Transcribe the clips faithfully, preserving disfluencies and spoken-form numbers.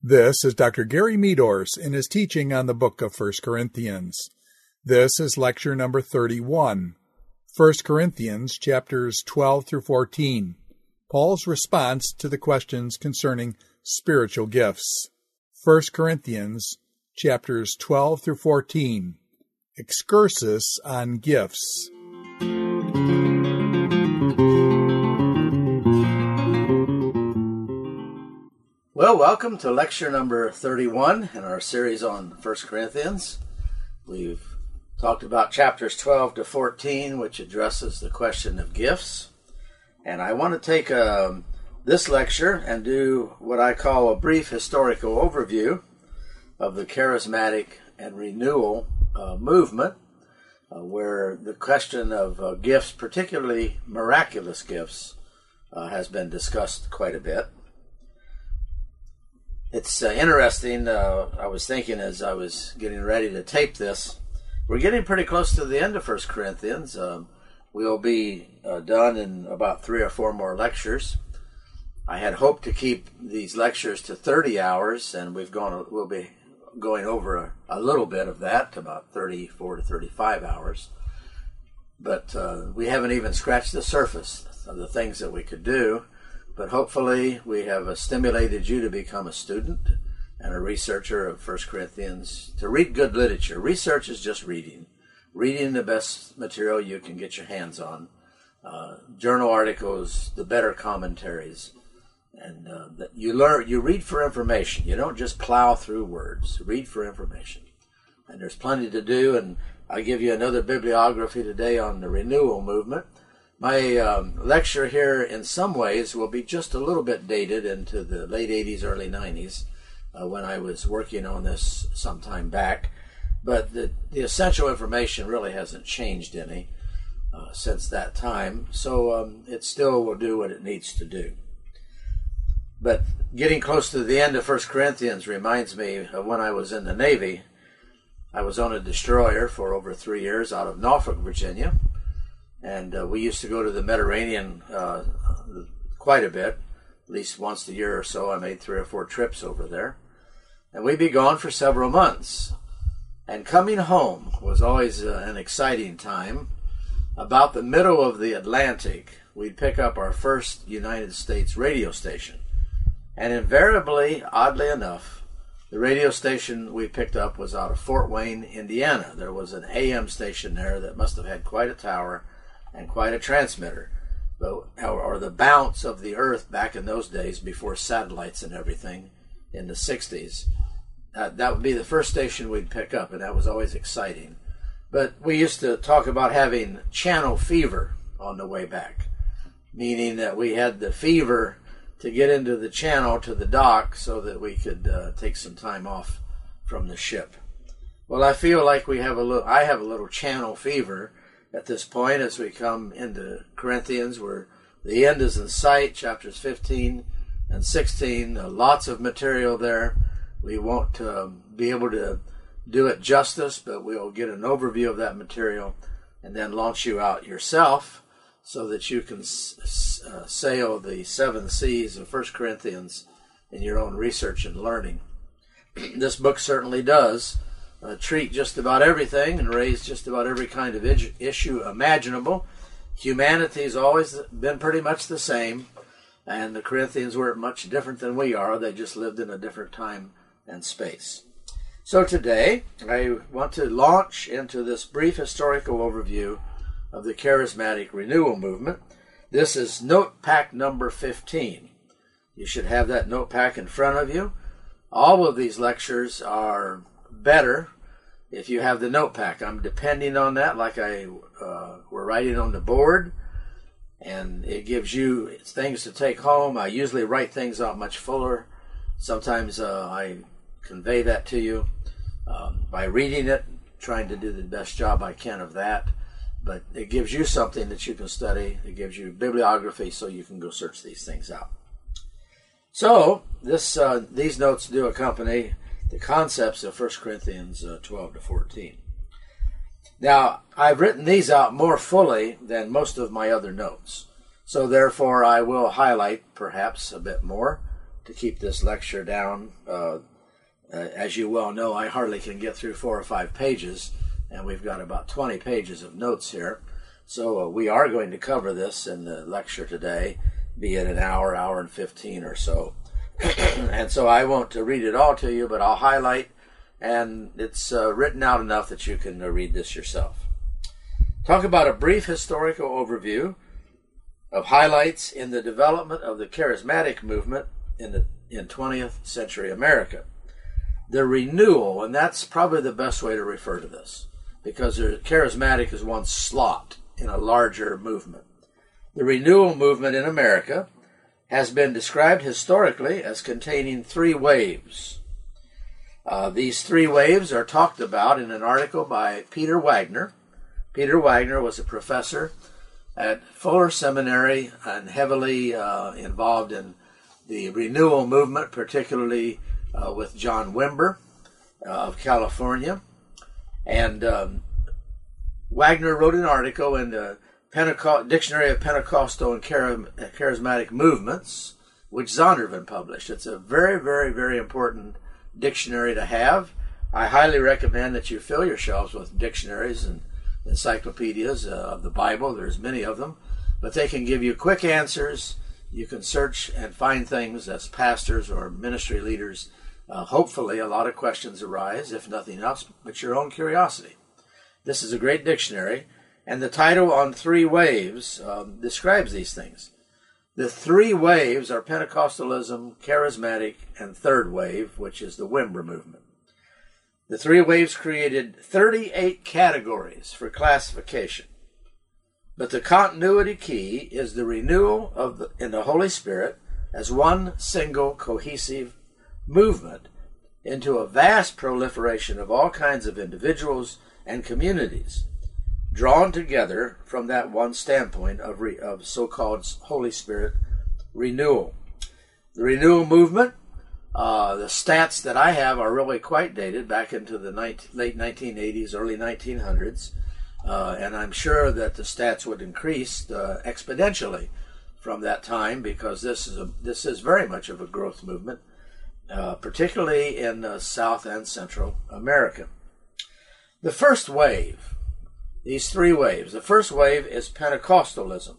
This is Doctor Gary Meadors in his teaching on the book of First Corinthians. This is lecture number thirty-one, First Corinthians chapters twelve through fourteen, Paul's response to the questions concerning spiritual gifts. First Corinthians chapters twelve through fourteen, excursus on gifts. Well, welcome to lecture number thirty-one in our series on First Corinthians. We've talked about chapters twelve to fourteen, which addresses the question of gifts. And I want to take um, this lecture and do what I call a brief historical overview of the charismatic and renewal uh, movement, uh, where the question of uh, gifts, particularly miraculous gifts, uh, has been discussed quite a bit. It's uh, interesting, uh, I was thinking as I was getting ready to tape this, we're getting pretty close to the end of First Corinthians. Um, we'll be uh, done in about three or four more lectures. I had hoped to keep these lectures to thirty hours, and we've gone. We'll be going over a, a little bit of that, to about thirty-four to thirty-five hours. But uh, we haven't even scratched the surface of the things that we could do. But hopefully we have stimulated you to become a student and a researcher of First Corinthians, to read good literature. Research is just reading. Reading the best material you can get your hands on. Uh, journal articles, the better commentaries. And uh, that you learn. You read for information. You don't just plow through words. Read for information. And there's plenty to do, and I'll give you another bibliography today on the renewal movement. My um, lecture here, in some ways, will be just a little bit dated into the late eighties, early nineties, uh, when I was working on this some time back. But the, the essential information really hasn't changed any uh, since that time, so um, it still will do what it needs to do. But getting close to the end of First Corinthians reminds me of when I was in the Navy. I was on a destroyer for over three years out of Norfolk, Virginia. And uh, we used to go to the Mediterranean uh, quite a bit, at least once a year or so. I made three or four trips over there. And we'd be gone for several months. And coming home was always uh, an exciting time. About the middle of the Atlantic, we'd pick up our first United States radio station. And invariably, oddly enough, the radio station we picked up was out of Fort Wayne, Indiana. There was an A M station there that must have had quite a tower and quite a transmitter, or, or the bounce of the earth back in those days before satellites and everything in the sixties. Uh, that would be the first station we'd pick up, and that was always exciting. But we used to talk about having channel fever on the way back, meaning that we had the fever to get into the channel to the dock so that we could uh, take some time off from the ship. Well, I feel like we have a little, I have a little channel fever at this point as we come into Corinthians, where the end is in sight, chapters fifteen and sixteen, uh, lots of material there. We won't uh, be able to do it justice, but we'll get an overview of that material and then launch you out yourself so that you can s- uh, sail the seven seas of First Corinthians in your own research and learning. This book certainly does Uh, treat just about everything and raise just about every kind of ig- issue imaginable. Humanity's always been pretty much the same, and the Corinthians were much different than we are. They just lived in a different time and space. So today, I want to launch into this brief historical overview of the charismatic renewal movement. This is note pack number fifteen. You should have that note pack in front of you. All of these lectures are better if you have the notepad. I'm depending on that, like I uh, were writing on the board, and it gives you things to take home. I usually write things out much fuller. Sometimes uh, I convey that to you um, by reading it, trying to do the best job I can of that. But it gives you something that you can study. It gives you bibliography so you can go search these things out. So this uh, these notes do accompany the concepts of First Corinthians uh, twelve to fourteen. Now, I've written these out more fully than most of my other notes, so therefore I will highlight perhaps a bit more to keep this lecture down. Uh, uh, as you well know, I hardly can get through four or five pages, and we've got about twenty pages of notes here. So uh, we are going to cover this in the lecture today, be it an hour, hour and fifteen or so. And so I won't uh, read it all to you, but I'll highlight, and it's uh, written out enough that you can uh, read this yourself. Talk about a brief historical overview of highlights in the development of the charismatic movement in the in twentieth century America. The renewal, and that's probably the best way to refer to this, because the charismatic is one slot in a larger movement. The renewal movement in America has been described historically as containing three waves. Uh, these three waves are talked about in an article by Peter Wagner. Peter Wagner was a professor at Fuller Seminary and heavily uh, involved in the renewal movement, particularly uh, with John Wimber uh, of California. And um, Wagner wrote an article in the Pentecost, Dictionary of Pentecostal and Charismatic Movements, which Zondervan published. It's a very, very, very important dictionary to have. I highly recommend that you fill your shelves with dictionaries and encyclopedias uh, of the Bible. There's many of them, but they can give you quick answers. You can search and find things as pastors or ministry leaders. Uh, hopefully a lot of questions arise, if nothing else, but your own curiosity. This is a great dictionary, and the title on three waves um, describes these things. The three waves are Pentecostalism, Charismatic, and Third Wave, which is the Wimber movement. The three waves created thirty-eight categories for classification. But the continuity key is the renewal of the, in the Holy Spirit as one single cohesive movement into a vast proliferation of all kinds of individuals and communities, drawn together from that one standpoint of, re, of so-called Holy Spirit renewal. The renewal movement, uh, the stats that I have are really quite dated, back into the nineteen, late nineteen eighties, early nineteen hundreds, uh, and I'm sure that the stats would increase uh, exponentially from that time, because this is a, this is very much of a growth movement, uh, particularly in uh, South and Central America. The first wave, these three waves. The first wave is Pentecostalism.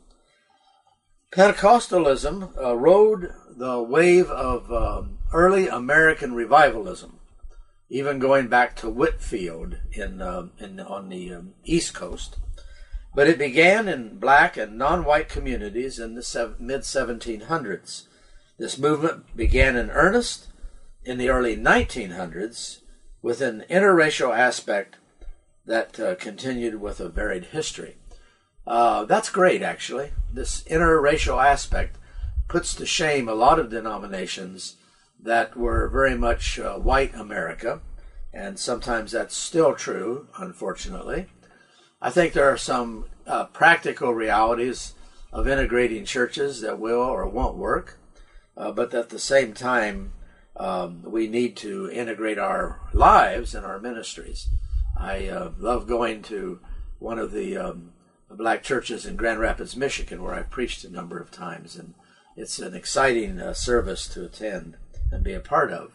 Pentecostalism uh, rode the wave of um, early American revivalism, even going back to Whitefield in, uh, in on the um, East Coast. But it began in black and non-white communities in the mid seventeen hundreds. This movement began in earnest in the early nineteen hundreds with an interracial aspect that uh, continued with a varied history. Uh, that's great, actually. This interracial aspect puts to shame a lot of denominations that were very much uh, white America, and sometimes that's still true, unfortunately. I think there are some uh, practical realities of integrating churches that will or won't work, uh, but at the same time, um, we need to integrate our lives and our ministries. I uh, love going to one of the um, black churches in Grand Rapids, Michigan, where I've preached a number of times, and it's an exciting uh, service to attend and be a part of.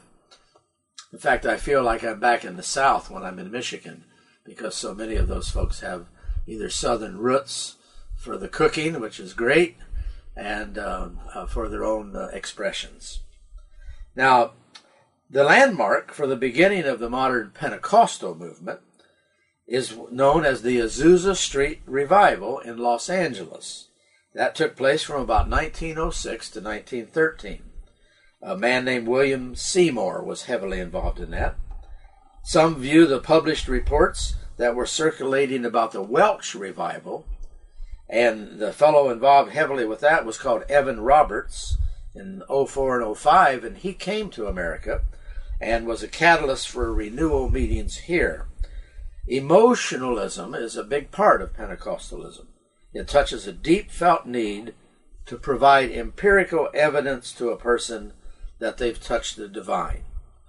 In fact, I feel like I'm back in the South when I'm in Michigan, because so many of those folks have either Southern roots for the cooking, which is great, and uh, uh, for their own uh, expressions. Now, the landmark for the beginning of the modern Pentecostal movement is known as the Azusa Street Revival in Los Angeles. That took place from about nineteen oh six to nineteen thirteen. A man named William Seymour was heavily involved in that. Some view the published reports that were circulating about the Welsh Revival, and the fellow involved heavily with that was called Evan Roberts in oh four and oh five, and he came to America and was a catalyst for renewal meetings here. Emotionalism is a big part of Pentecostalism. It touches a deep felt need to provide empirical evidence to a person that they've touched the divine.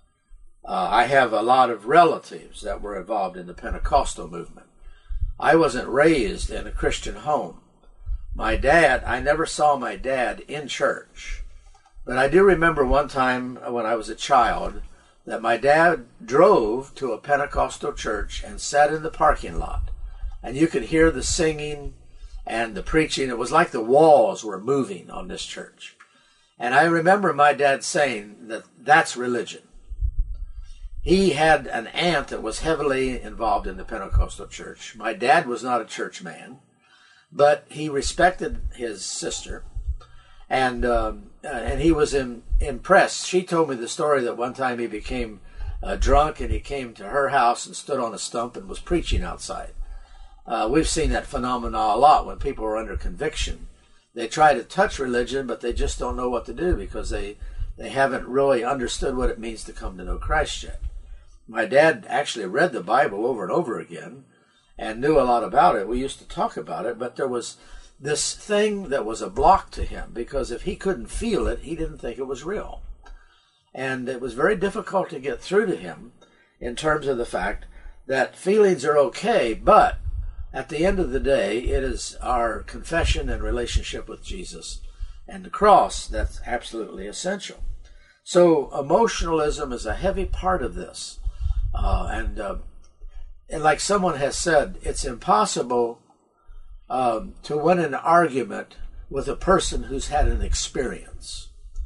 Uh, I have a lot of relatives that were involved in the Pentecostal movement. I wasn't raised in a Christian home. My dad, I never saw my dad in church. But I do remember one time when I was a child that my dad drove to a Pentecostal church and sat in the parking lot. And you could hear the singing and the preaching. It was like the walls were moving on this church. And I remember my dad saying that that's religion. He had an aunt that was heavily involved in the Pentecostal church. My dad was not a church man, but he respected his sister, and um, and he was in, impressed. She told me the story that one time he became uh, drunk, and he came to her house and stood on a stump and was preaching outside. Uh, we've seen that phenomenon a lot when people are under conviction. They try to touch religion, but they just don't know what to do because they, they haven't really understood what it means to come to know Christ yet. My dad actually read the Bible over and over again and knew a lot about it. We used to talk about it, but there was this thing that was a block to him because if he couldn't feel it, he didn't think it was real. And it was very difficult to get through to him in terms of the fact that feelings are okay, but at the end of the day, it is our confession and relationship with Jesus and the cross that's absolutely essential. So emotionalism is a heavy part of this. Uh, and, uh, and like someone has said, it's impossible um, to win an argument with a person who's had an experience.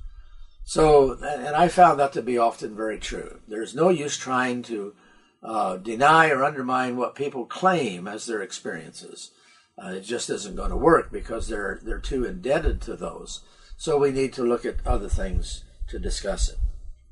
So, and I found that to be often very true. There's no use trying to uh, deny or undermine what people claim as their experiences. Uh, it just isn't going to work because they're they're too indebted to those. So we need to look at other things to discuss it.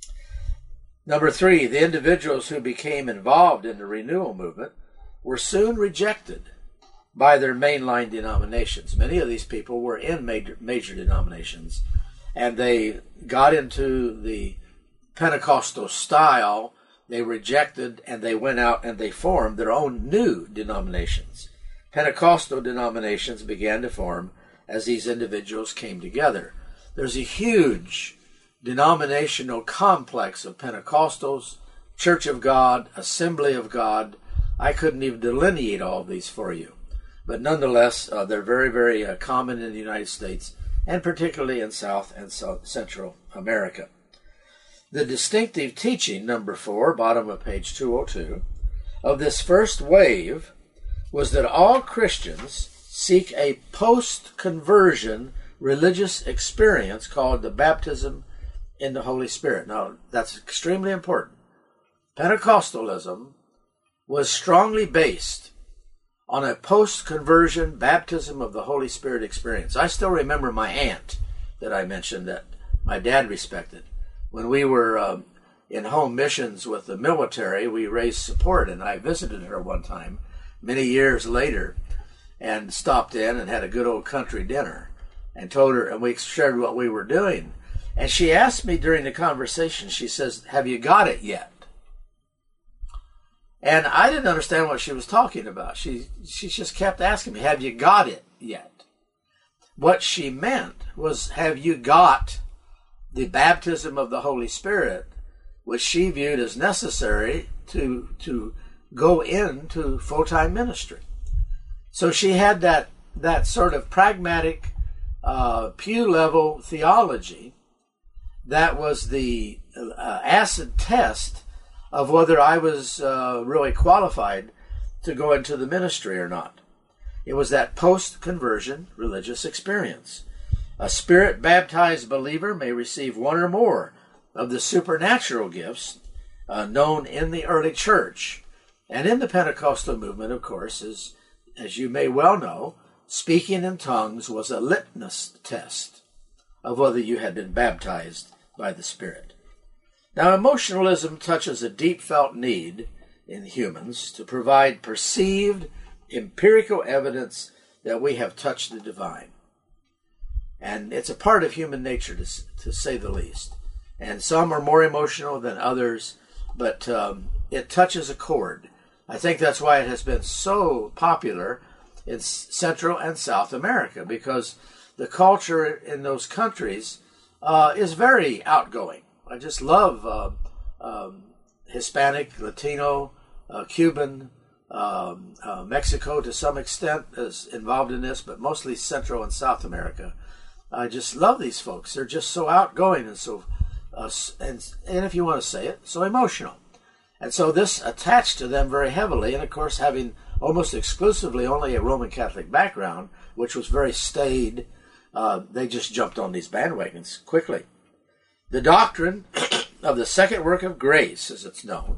Number three, the individuals who became involved in the renewal movement were soon rejected by their mainline denominations. Many of these people were in major, major denominations, and they got into the Pentecostal style. They rejected, and they went out and they formed their own new denominations. Pentecostal denominations began to form as these individuals came together. There's a huge denominational complex of Pentecostals, Church of God, Assembly of God. I couldn't even delineate all of these for you. But nonetheless, uh, they're very, very uh, common in the United States, and particularly in South and South Central America. The distinctive teaching, number four, bottom of page two oh two, of this first wave was that all Christians seek a post-conversion religious experience called the baptism in the Holy Spirit. Now, that's extremely important. Pentecostalism was strongly based on a post-conversion baptism of the Holy Spirit experience. I still remember my aunt that I mentioned that my dad respected. When we were um, in home missions with the military, we raised support, and I visited her one time many years later and stopped in and had a good old country dinner and told her, and we shared what we were doing. And she asked me during the conversation, she says, "Have you got it yet?" And I didn't understand what she was talking about. She she just kept asking me, "Have you got it yet?" What she meant was, have you got the baptism of the Holy Spirit, which she viewed as necessary to to go into full-time ministry. So she had that that sort of pragmatic uh, pew-level theology that was the uh, acid test of whether I was uh, really qualified to go into the ministry or not. It was that post-conversion religious experience. A spirit-baptized believer may receive one or more of the supernatural gifts uh, known in the early church. And in the Pentecostal movement, of course, is, as you may well know, speaking in tongues was a litmus test of whether you had been baptized by the Spirit. Now, emotionalism touches a deep-felt need in humans to provide perceived empirical evidence that we have touched the divine. And it's a part of human nature, to, to say the least. And some are more emotional than others, but um, it touches a chord. I think that's why it has been so popular in Central and South America, because the culture in those countries uh, is very outgoing. I just love uh, um, Hispanic, Latino, uh, Cuban, um, uh, Mexico to some extent is involved in this, but mostly Central and South America I just love these folks. They're just so outgoing and so, uh, and, and if you want to say it, so emotional. And so this attached to them very heavily, and of course having almost exclusively only a Roman Catholic background, which was very staid, uh, they just jumped on these bandwagons quickly. The doctrine of the second work of grace, as it's known,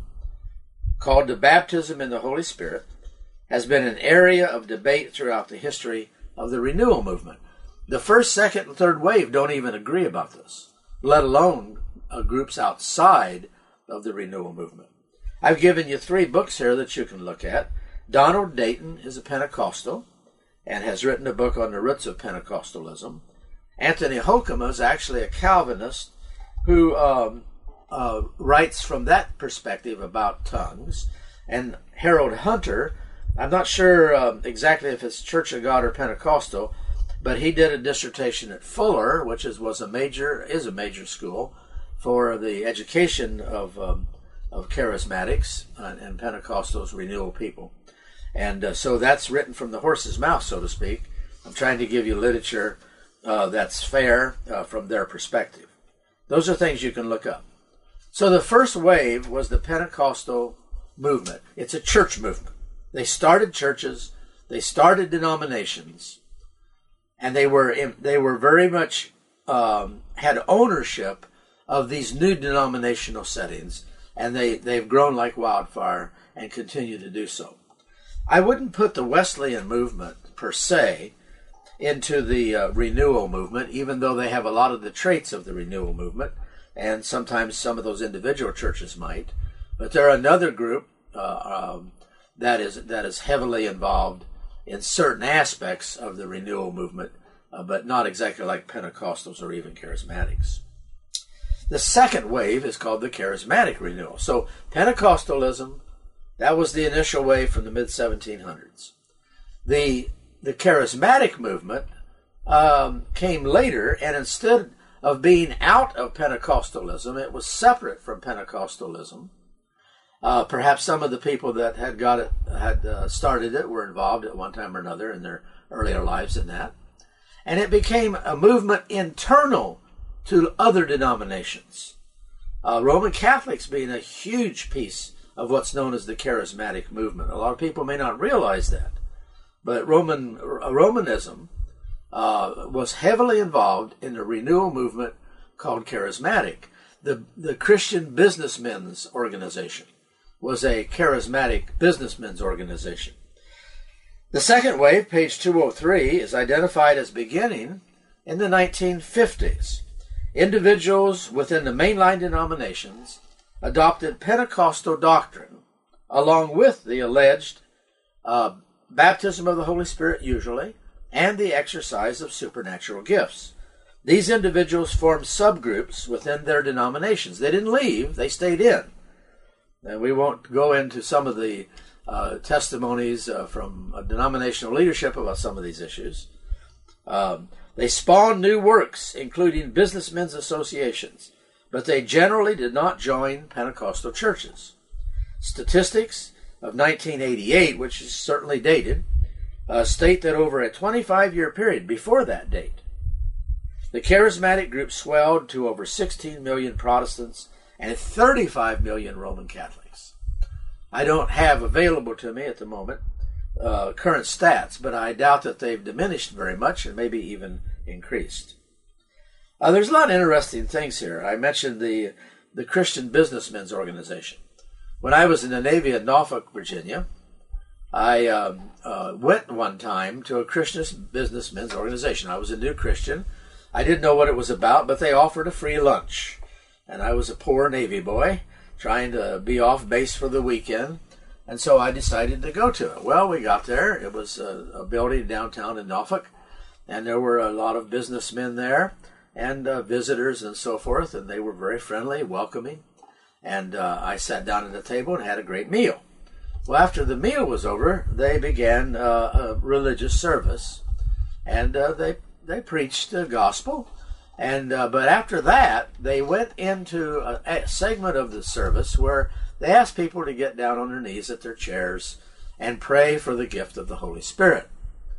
called the baptism in the Holy Spirit, has been an area of debate throughout the history of the renewal movement. The first, second, and third wave don't even agree about this, let alone uh, groups outside of the renewal movement. I've given you three books here that you can look at. Donald Dayton is a Pentecostal and has written a book on the roots of Pentecostalism. Anthony Holcomb is actually a Calvinist who um, uh, writes from that perspective about tongues. And Harold Hunter, I'm not sure um, exactly if it's Church of God or Pentecostal, but he did a dissertation at Fuller, which is was a major is a major school for the education of um, of charismatics and, and Pentecostals, renewal people. And uh, so that's written from the horse's mouth, so to speak. I'm trying to give you literature uh, that's fair uh, from their perspective. Those are things you can look up. So the first wave was the Pentecostal movement. It's a church movement. They started churches, they started denominations, and they were in, they were very much um, had ownership of these new denominational settings, and they, they've grown like wildfire and continue to do so. I wouldn't put the Wesleyan movement per se into the uh, renewal movement, even though they have a lot of the traits of the renewal movement, and sometimes some of those individual churches might. But they're another group uh, um, that is that is heavily involved in certain aspects of the renewal movement, uh, but not exactly like Pentecostals or even charismatics. The second wave is called the charismatic renewal. So Pentecostalism, that was the initial wave from the mid seventeen hundreds. The the charismatic movement um, came later, and instead of being out of Pentecostalism, it was separate from Pentecostalism. Uh, perhaps some of the people that had got it, had uh, started it, were involved at one time or another in their earlier lives in that. And it became a movement internal to other denominations. Uh, Roman Catholics being a huge piece of what's known as the charismatic movement. A lot of people may not realize that. But Roman uh, Romanism uh, was heavily involved in the renewal movement called charismatic. The, the Christian Businessmen's Organization was a charismatic businessmen's organization. The second wave, page two oh three, is identified as beginning in the nineteen fifties. Individuals within the mainline denominations adopted Pentecostal doctrine, along with the alleged uh, baptism of the Holy Spirit usually, and the exercise of supernatural gifts. These individuals formed subgroups within their denominations. They didn't leave, they stayed in. And we won't go into some of the uh, testimonies uh, from uh, denominational leadership about some of these issues. Um, they spawned new works, including businessmen's associations, but they generally did not join Pentecostal churches. Statistics of nineteen eighty-eight, which is certainly dated, uh, state that over a twenty-five year period before that date, the charismatic group swelled to over sixteen million Protestants and thirty-five million Roman Catholics. I don't have available to me at the moment uh, current stats, but I doubt that they've diminished very much and maybe even increased. Uh, there's a lot of interesting things here. I mentioned the, the Christian Businessmen's Organization. When I was in the Navy at Norfolk, Virginia, I um, uh, went one time to a Christian Businessmen's Organization. I was a new Christian. I didn't know what it was about, but they offered a free lunch. And I was a poor Navy boy trying to be off base for the weekend. And so I decided to go to it. Well, we got there. It was a, a building downtown in Norfolk. And there were a lot of businessmen there and uh, visitors and so forth. And they were very friendly, welcoming. And uh, I sat down at the table and had a great meal. Well, after the meal was over, they began uh, a religious service. And uh, they, they preached the gospel. And uh, but after that, they went into a, a segment of the service where they asked people to get down on their knees at their chairs and pray for the gift of the Holy Spirit.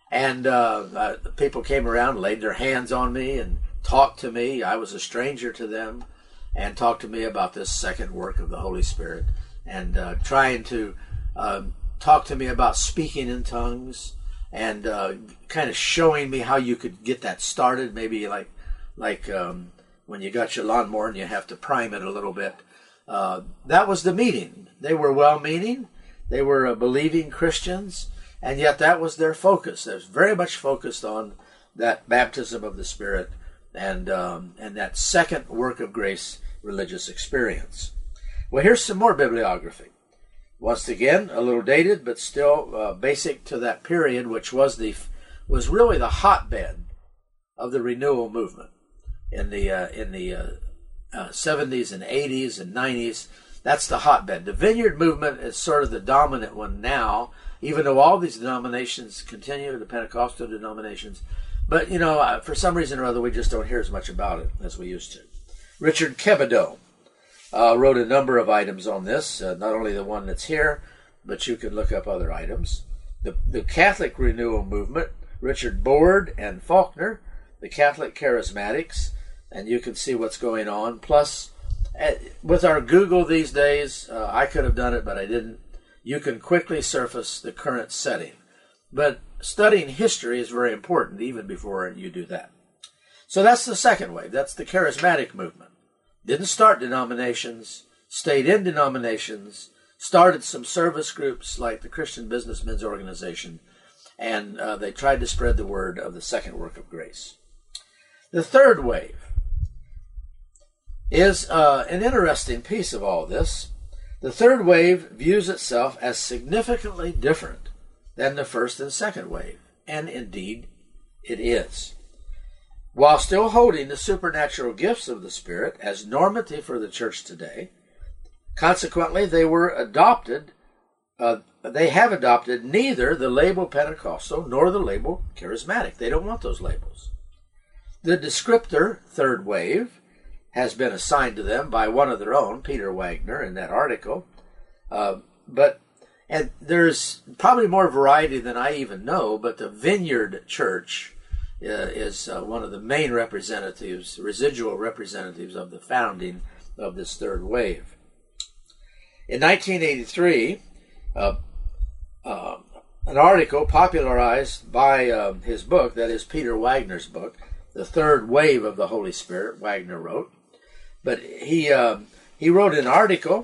And uh, uh, people came around, laid their hands on me, and talked to me. I was a stranger to them, and talked to me about this second work of the Holy Spirit, and uh, trying to uh, talk to me about speaking in tongues, and uh, kind of showing me how you could get that started. Maybe like like um, when you got your lawnmower and you have to prime it a little bit. Uh, that was the meeting. They were well-meaning. They were uh, believing Christians. And yet that was their focus. They was very much focused on that baptism of the Spirit and um, and that second work of grace religious experience. Well, here's some more bibliography. Once again, a little dated, but still uh, basic to that period, which was the was really the hotbed of the renewal movement in the uh, in the uh, uh, seventies and eighties and nineties. That's the hotbed. The Vineyard movement is sort of the dominant one now, even though all these denominations continue, the Pentecostal denominations. But, you know, for some reason or other, we just don't hear as much about it as we used to. Richard Kebideau uh, wrote a number of items on this, uh, not only the one that's here, but you can look up other items. The, the Catholic Renewal Movement, Richard Board and Faulkner, the Catholic Charismatics, and you can see what's going on. Plus, with our Google these days, uh, I could have done it, but I didn't. You can quickly surface the current setting. But studying history is very important even before you do that. So that's the second wave. That's the charismatic movement. Didn't start denominations, stayed in denominations, started some service groups like the Christian Businessmen's Organization, and uh, they tried to spread the word of the second work of grace. The third wave is uh, an interesting piece of all this. The third wave views itself as significantly different than the first and second wave, and indeed it is. While still holding the supernatural gifts of the Spirit as normative for the church today, consequently they were adopted, uh, they have adopted neither the label Pentecostal nor the label charismatic. They don't want those labels. The descriptor, third wave, has been assigned to them by one of their own, Peter Wagner, in that article. Uh, but and there's probably more variety than I even know, but the Vineyard Church uh, is uh, one of the main representatives, residual representatives of the founding of this third wave. In nineteen eighty-three, uh, uh, an article popularized by uh, his book, that is Peter Wagner's book, The Third Wave of the Holy Spirit, Wagner wrote. But he uh, he wrote an article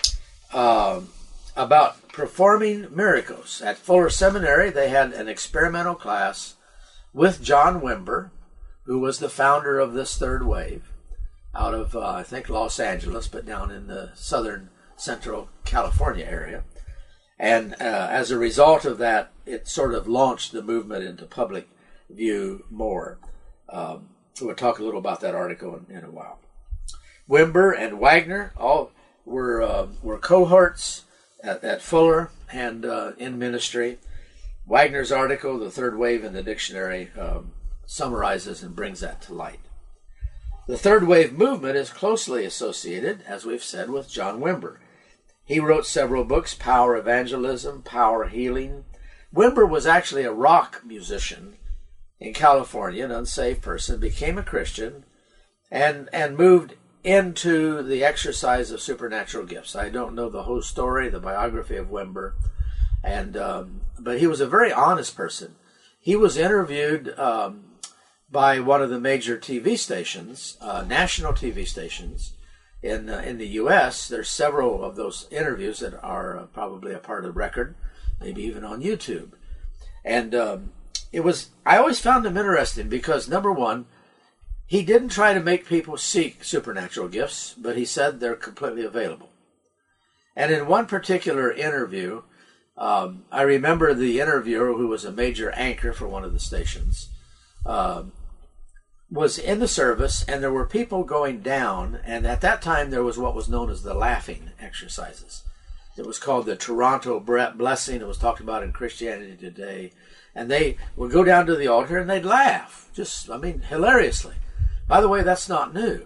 uh, about performing miracles. At Fuller Seminary, they had an experimental class with John Wimber, who was the founder of this third wave, out of, uh, I think, Los Angeles, but down in the southern central California area. And uh, as a result of that, it sort of launched the movement into public view more. Um, we'll talk a little about that article in, in a while. Wimber and Wagner all were uh, were cohorts at, at Fuller and uh, in ministry. Wagner's article, The Third Wave in the Dictionary, um, summarizes and brings that to light. The third wave movement is closely associated, as we've said, with John Wimber. He wrote several books, Power Evangelism, Power Healing. Wimber was actually a rock musician in California, an unsaved person, became a Christian, and and moved into the exercise of supernatural gifts. I don't know the whole story, the biography of Wimber, and um, but he was a very honest person. He was interviewed um, by one of the major T V stations, uh, national T V stations in uh, in the U S There's several of those interviews that are uh, probably a part of the record, maybe even on YouTube. And um, it was I always found him interesting because, number one, he didn't try to make people seek supernatural gifts, but he said they're completely available. And in one particular interview, um, I remember the interviewer, who was a major anchor for one of the stations, um, was in the service, and there were people going down, and at that time there was what was known as the laughing exercises. It was called the Toronto Blessing. It was talked about in Christianity Today. And they would go down to the altar and they'd laugh, just, I mean, hilariously. By the way, that's not new.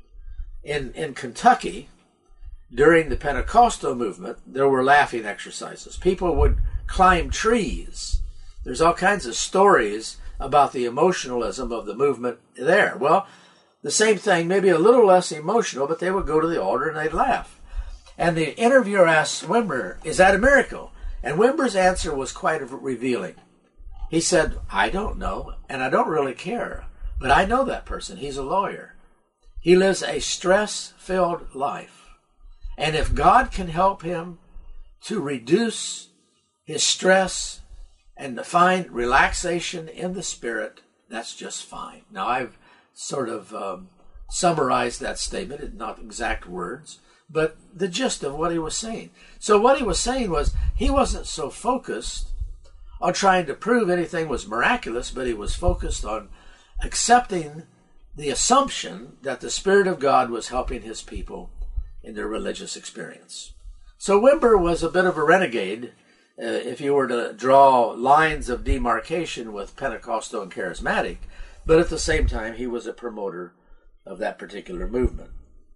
In in Kentucky, during the Pentecostal movement, there were laughing exercises. People would climb trees There's all kinds of stories about the emotionalism of the movement there. Well, the same thing, maybe a little less emotional, but they would go to the altar and they'd laugh. And the interviewer asked Wimber, is that a miracle? And Wimber's answer was quite revealing. He said, I don't know, and I don't really care, but I know that person. He's a lawyer. He lives a stress-filled life. And if God can help him to reduce his stress and to find relaxation in the spirit, that's just fine. Now, I've sort of um, summarized that statement in not exact words, but the gist of what he was saying. So what he was saying was he wasn't so focused on trying to prove anything was miraculous, but he was focused on accepting the assumption that the Spirit of God was helping his people in their religious experience. So Wimber was a bit of a renegade, uh, if you were to draw lines of demarcation with Pentecostal and Charismatic, but at the same time, he was a promoter of that particular movement.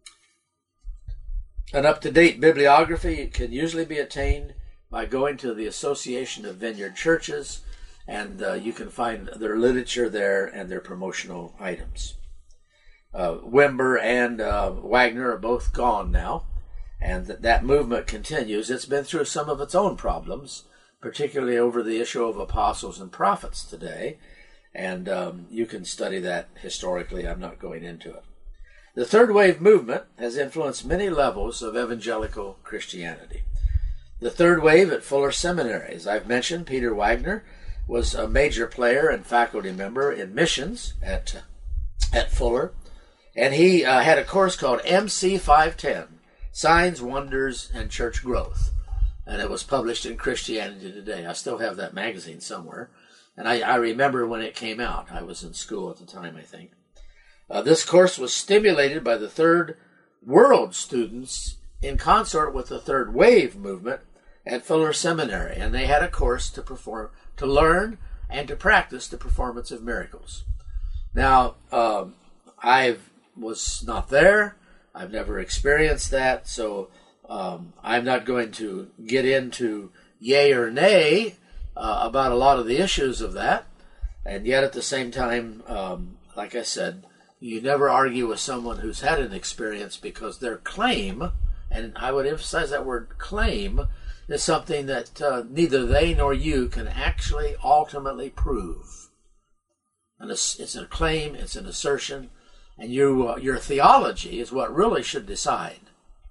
An up-to-date bibliography can usually be attained by going to the Association of Vineyard Churches, and uh, you can find their literature there and their promotional items. Uh, Wimber and uh, Wagner are both gone now, and that, that movement continues. It's been through some of its own problems, particularly over the issue of apostles and prophets today, and um, you can study that historically. I'm not going into it. The Third Wave movement has influenced many levels of evangelical Christianity. The Third Wave at Fuller Seminary, as I've mentioned, Peter Wagner was a major player and faculty member in missions at, at Fuller, and he uh, had a course called M C five ten, Signs, Wonders, and Church Growth, and it was published in Christianity Today. I still have that magazine somewhere, and I, I remember when it came out. I was in school at the time, I think. Uh, this course was stimulated by the Third World students in consort with the Third Wave movement at Fuller Seminary, and they had a course to perform, to learn and to practice the performance of miracles. Now, um, I was not there. I've never experienced that, so um, I'm not going to get into yay or nay uh, about a lot of the issues of that. And yet, at the same time, um, like I said, you never argue with someone who's had an experience, because their claim, and I would emphasize that word claim, is something that uh, neither they nor you can actually ultimately prove. And it's, it's a claim, it's an assertion, and you, uh, your theology is what really should decide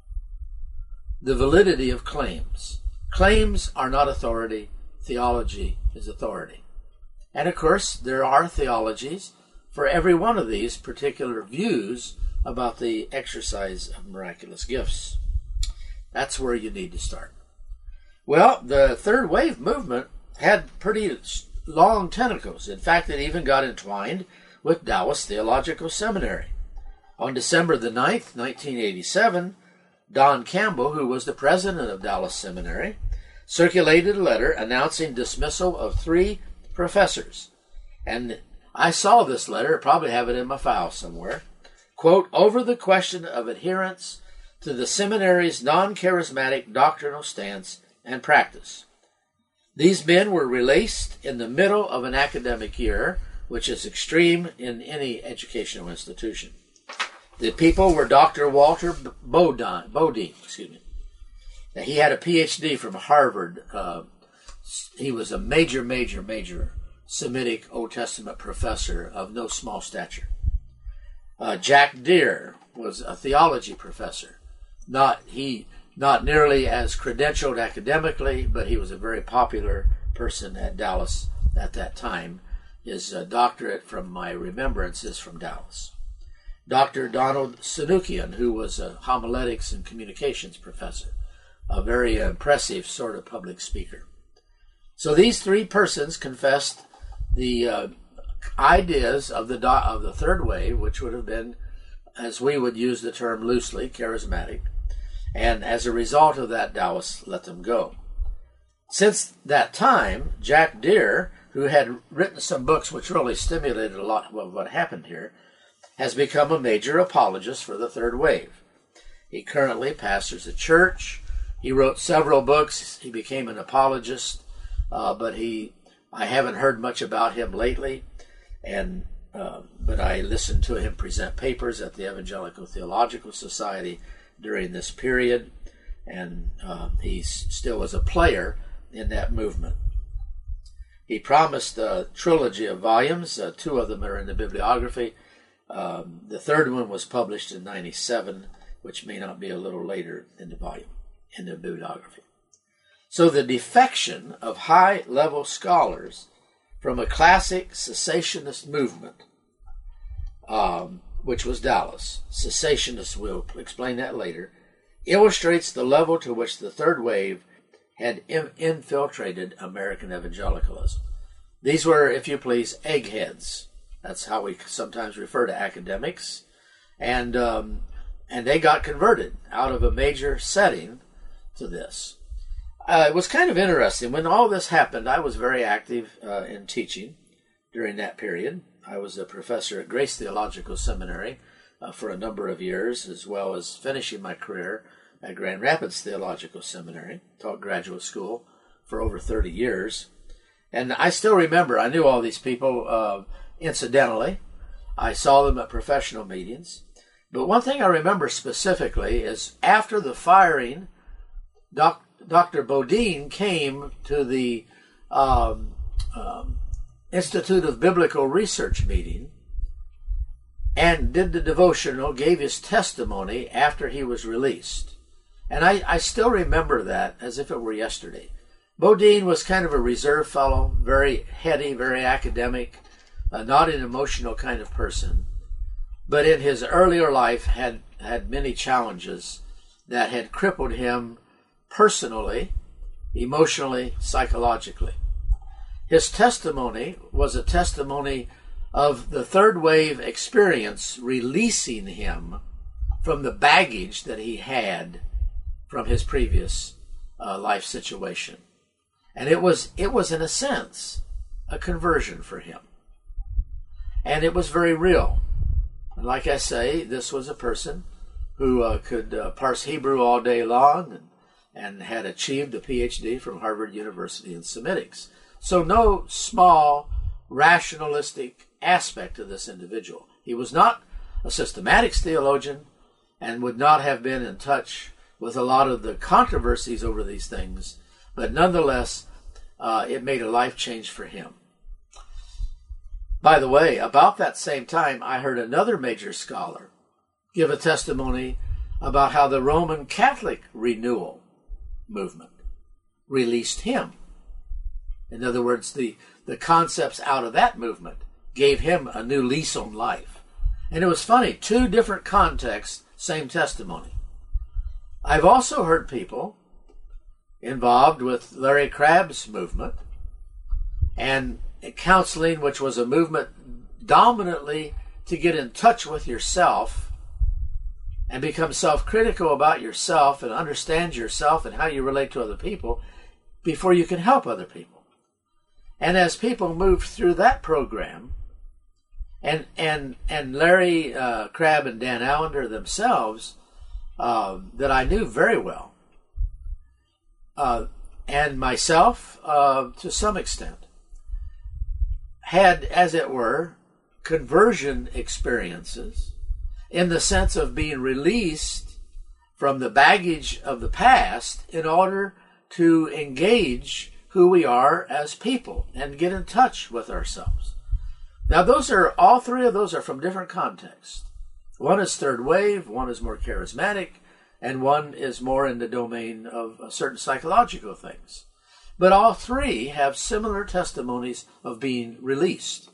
the validity of claims. Claims are not authority, theology is authority. And of course, there are theologies for every one of these particular views about the exercise of miraculous gifts. That's where you need to start. Well, the Third Wave movement had pretty long tentacles. In fact, it even got entwined with Dallas Theological Seminary. On December the ninth, nineteen eighty-seven, Don Campbell, who was the president of Dallas Seminary, circulated a letter announcing dismissal of three professors. And I saw this letter, probably have it in my file somewhere. Quote, over the question of adherence to the seminary's non-charismatic doctrinal stance and practice. These men were released in the middle of an academic year, which is extreme in any educational institution. The people were Doctor Walter Bodine, Bodine excuse me. Now, he had a P H D from Harvard. Uh, he was a major, major, major Semitic Old Testament professor of no small stature. Uh, Jack Deere was a theology professor. Not he, not nearly as credentialed academically, but he was a very popular person at Dallas at that time. His uh, doctorate, from my remembrance, is from Dallas. Doctor Donald Sanukian, who was a homiletics and communications professor, a very impressive sort of public speaker. So these three persons confessed the uh, ideas of the do- of the Third Wave, which would have been, as we would use the term loosely, charismatic, and as a result of that, Dallas let them go. Since that time, Jack Deere, who had written some books which really stimulated a lot of what happened here, has become a major apologist for the Third Wave. He currently pastors a church. He wrote several books. He became an apologist, uh, but he I haven't heard much about him lately, and uh, but I listened to him present papers at the Evangelical Theological Society during this period, and uh, he still was a player in that movement. He promised a trilogy of volumes. Uh, two of them are in the bibliography. Um, the third one was published in ninety-seven, which may not be a little later in the volume, in the bibliography. So the defection of high-level scholars from a classic cessationist movement, um, which was Dallas, cessationists, we'll explain that later, illustrates the level to which the third wave had in- infiltrated American evangelicalism. These were, if you please, eggheads. That's how we sometimes refer to academics. And um, and they got converted out of a major setting to this. Uh, it was kind of interesting. When all this happened, I was very active uh, in teaching during that period. I was a professor at Grace Theological Seminary uh, for a number of years, as well as finishing my career at Grand Rapids Theological Seminary. Taught graduate school for over thirty years. And I still remember, I knew all these people uh, incidentally. I saw them at professional meetings. But one thing I remember specifically is after the firing, Doc, Doctor Bodine came to the um, um, Institute of Biblical Research meeting and did the devotional, gave his testimony after he was released. And I, I still remember that as if it were yesterday. Bodine was kind of a reserved fellow, very heady, very academic, uh, not an emotional kind of person, but in his earlier life had, had many challenges that had crippled him personally, emotionally, psychologically. His testimony was a testimony of the third wave experience releasing him from the baggage that he had from his previous uh, life situation. And it was, it was in a sense, a conversion for him. And it was very real. And like I say, this was a person who uh, could uh, parse Hebrew all day long and, and had achieved a P H D from Harvard University in Semitics. So no small rationalistic aspect of this individual. He was not a systematics theologian and would not have been in touch with a lot of the controversies over these things, but nonetheless, uh, it made a life change for him. By the way, about that same time, I heard another major scholar give a testimony about how the Roman Catholic renewal movement released him. In other words, the, the concepts out of that movement gave him a new lease on life. And it was funny, two different contexts, same testimony. I've also heard people involved with Larry Crabb's movement and counseling, which was a movement dominantly to get in touch with yourself and become self-critical about yourself and understand yourself and how you relate to other people before you can help other people. And as people moved through that program, and and and Larry uh, Crabb and Dan Allender themselves, uh, that I knew very well, uh, and myself uh, to some extent, had, as it were, conversion experiences in the sense of being released from the baggage of the past in order to engage who we are as people and get in touch with ourselves. Now, those are, all three of those are from different contexts. One is third wave, one is more charismatic, and one is more in the domain of certain psychological things. But all three have similar testimonies of being released.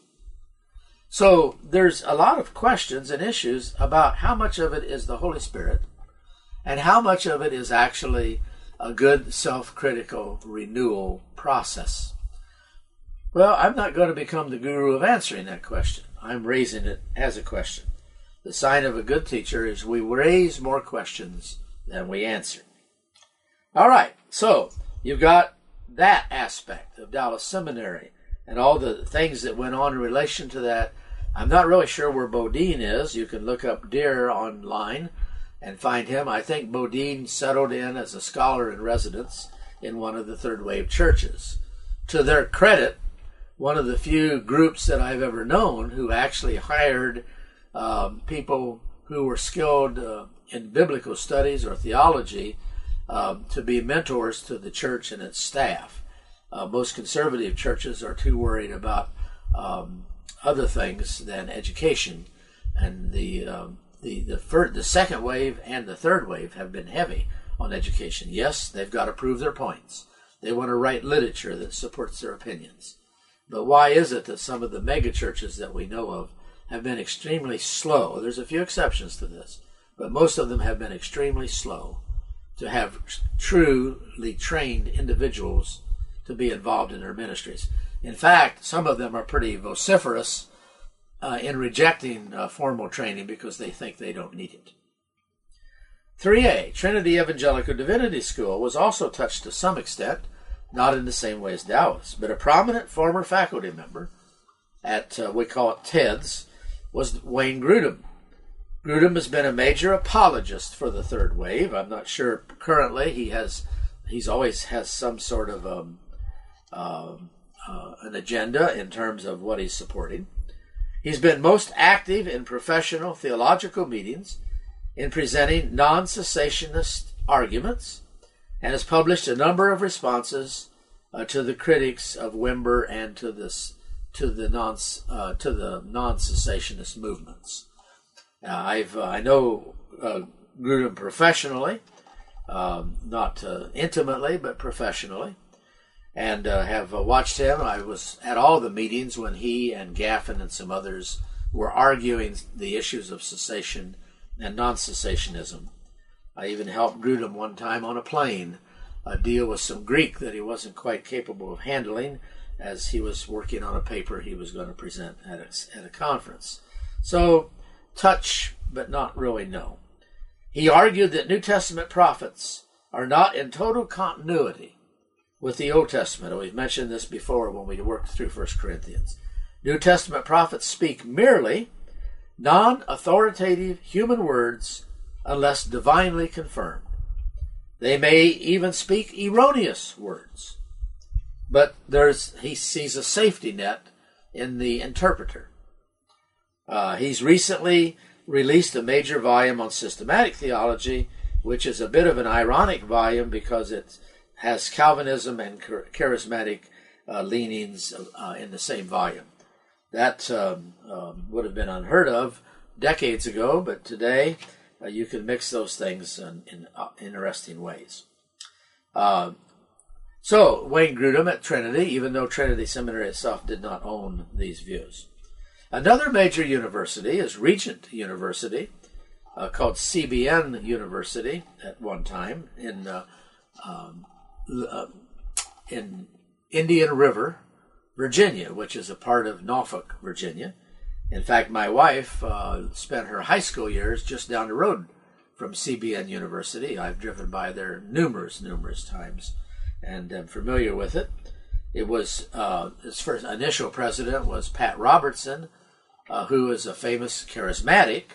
So there's a lot of questions and issues about how much of it is the Holy Spirit and how much of it is actually a good self-critical renewal process. Well, I'm not going to become the guru of answering that question. I'm raising it as a question. The sign of a good teacher is we raise more questions than we answer. All right, so you've got that aspect of Dallas Seminary and all the things that went on in relation to that. I'm not really sure where Bodine is. You can look up Deere online and find him. I think Bodine settled in as a scholar in residence in one of the third wave churches. To their credit, one of the few groups that I've ever known who actually hired um, people who were skilled uh, in biblical studies or theology uh, to be mentors to the church and its staff. Uh, most conservative churches are too worried about um, other things than education, and the um, the the, first, the second wave and the third wave have been heavy on education. Yes, they've got to prove their points. They want to write literature that supports their opinions. But why is it that some of the mega churches that we know of have been extremely slow? There's a few exceptions to this, but most of them have been extremely slow to have truly trained individuals to be involved in their ministries. In fact, some of them are pretty vociferous uh, in rejecting uh, formal training because they think they don't need it. three A, Trinity Evangelical Divinity School was also touched to some extent, not in the same way as Dallas, but a prominent former faculty member at, uh, we call it T E D S, was Wayne Grudem. Grudem has been a major apologist for the third wave. I'm not sure currently he has, he's always has some sort of um, uh, uh, an agenda in terms of what he's supporting. He's been most active in professional theological meetings in presenting non-cessationist arguments, and has published a number of responses uh, to the critics of Wimber and to this to the non uh, to the non-cessationist movements. Uh, I've uh, I know uh, Grudem professionally, um, not uh, intimately, but professionally, and uh, have uh, watched him. I was at all the meetings when he and Gaffin and some others were arguing the issues of cessation and non-cessationism. I even helped Grudem one time on a plane uh, deal with some Greek that he wasn't quite capable of handling as he was working on a paper he was going to present at a, at a conference. So, touch, but not really know. He argued that New Testament prophets are not in total continuity with the Old Testament. We've mentioned this before when we worked through First Corinthians. New Testament prophets speak merely non-authoritative human words unless divinely confirmed. They may even speak erroneous words, but there's he sees a safety net in the interpreter. Uh, he's recently released a major volume on systematic theology, which is a bit of an ironic volume because it has Calvinism and charismatic uh, leanings uh, in the same volume. That um, um, would have been unheard of decades ago, but today uh, you can mix those things in, in uh, interesting ways. Uh, so, Wayne Grudem at Trinity, even though Trinity Seminary itself did not own these views. Another major university is Regent University, uh, called C B N University at one time in uh, um, uh, in Indian River, Virginia, which is a part of Norfolk, Virginia. In fact, my wife uh, spent her high school years just down the road from C B N University. I've driven by there numerous, numerous times and am familiar with it. It was, uh, its first initial president was Pat Robertson, uh, who is a famous charismatic,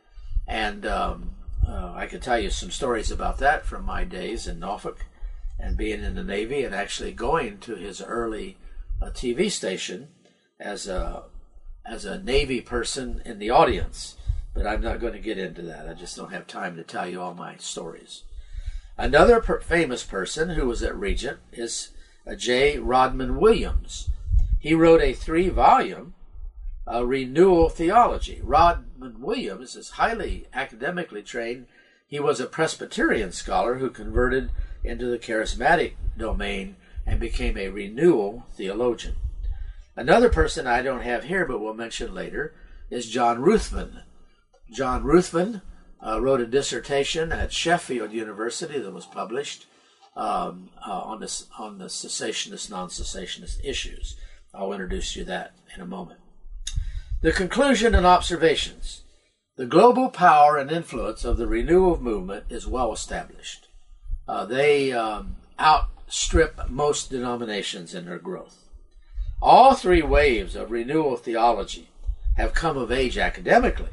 and um, uh, I could tell you some stories about that from my days in Norfolk and being in the Navy and actually going to his early uh, T V station as a as a Navy person in the audience. But I'm not going to get into that. I just don't have time to tell you all my stories. Another per- famous person who was at Regent is uh, J. Rodman Williams. He wrote a three-volume uh, renewal theology. Rodman Williams is highly academically trained. He was a Presbyterian scholar who converted into the charismatic domain and became a renewal theologian. Another person I don't have here but will mention later is John Ruthven. John Ruthven uh, wrote a dissertation at Sheffield University that was published um, uh, on, this, on the cessationist, non-cessationist issues. I'll introduce you that in a moment. The conclusion and observations. The global power and influence of the renewal movement is well established. Uh, they um, outstrip most denominations in their growth. All three waves of renewal theology have come of age academically.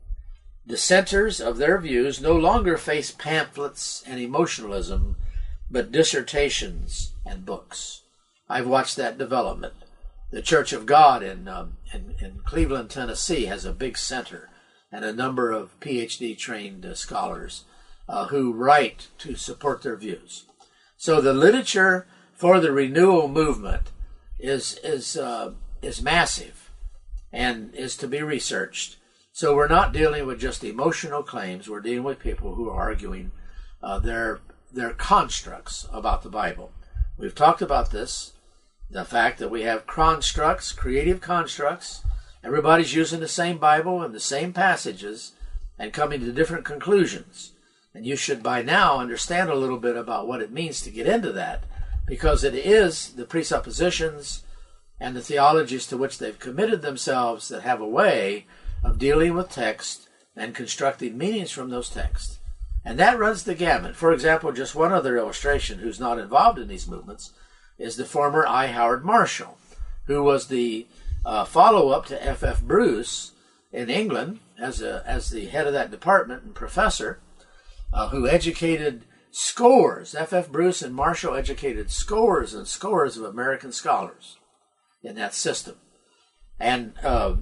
Dissenters of their views no longer face pamphlets and emotionalism, but dissertations and books. I've watched that development. The Church of God in, um, in, in Cleveland, Tennessee has a big center and a number of P H D trained uh, scholars uh, who write to support their views. So the literature for the renewal movement is is uh, is massive and is to be researched. So we're not dealing with just emotional claims. We're dealing with people who are arguing uh, their their constructs about the Bible. We've talked about this, the fact that we have constructs, creative constructs. Everybody's using the same Bible and the same passages and coming to different conclusions. And you should by now understand a little bit about what it means to get into that, because it is the presuppositions and the theologies to which they've committed themselves that have a way of dealing with text and constructing meanings from those texts. And that runs the gamut. For example, just one other illustration who's not involved in these movements is the former I. Howard Marshall, who was the uh, follow-up to F F Bruce in England as, a, as the head of that department and professor, uh, who educated scores. F F Bruce and Marshall educated scores and scores of American scholars in that system. And uh,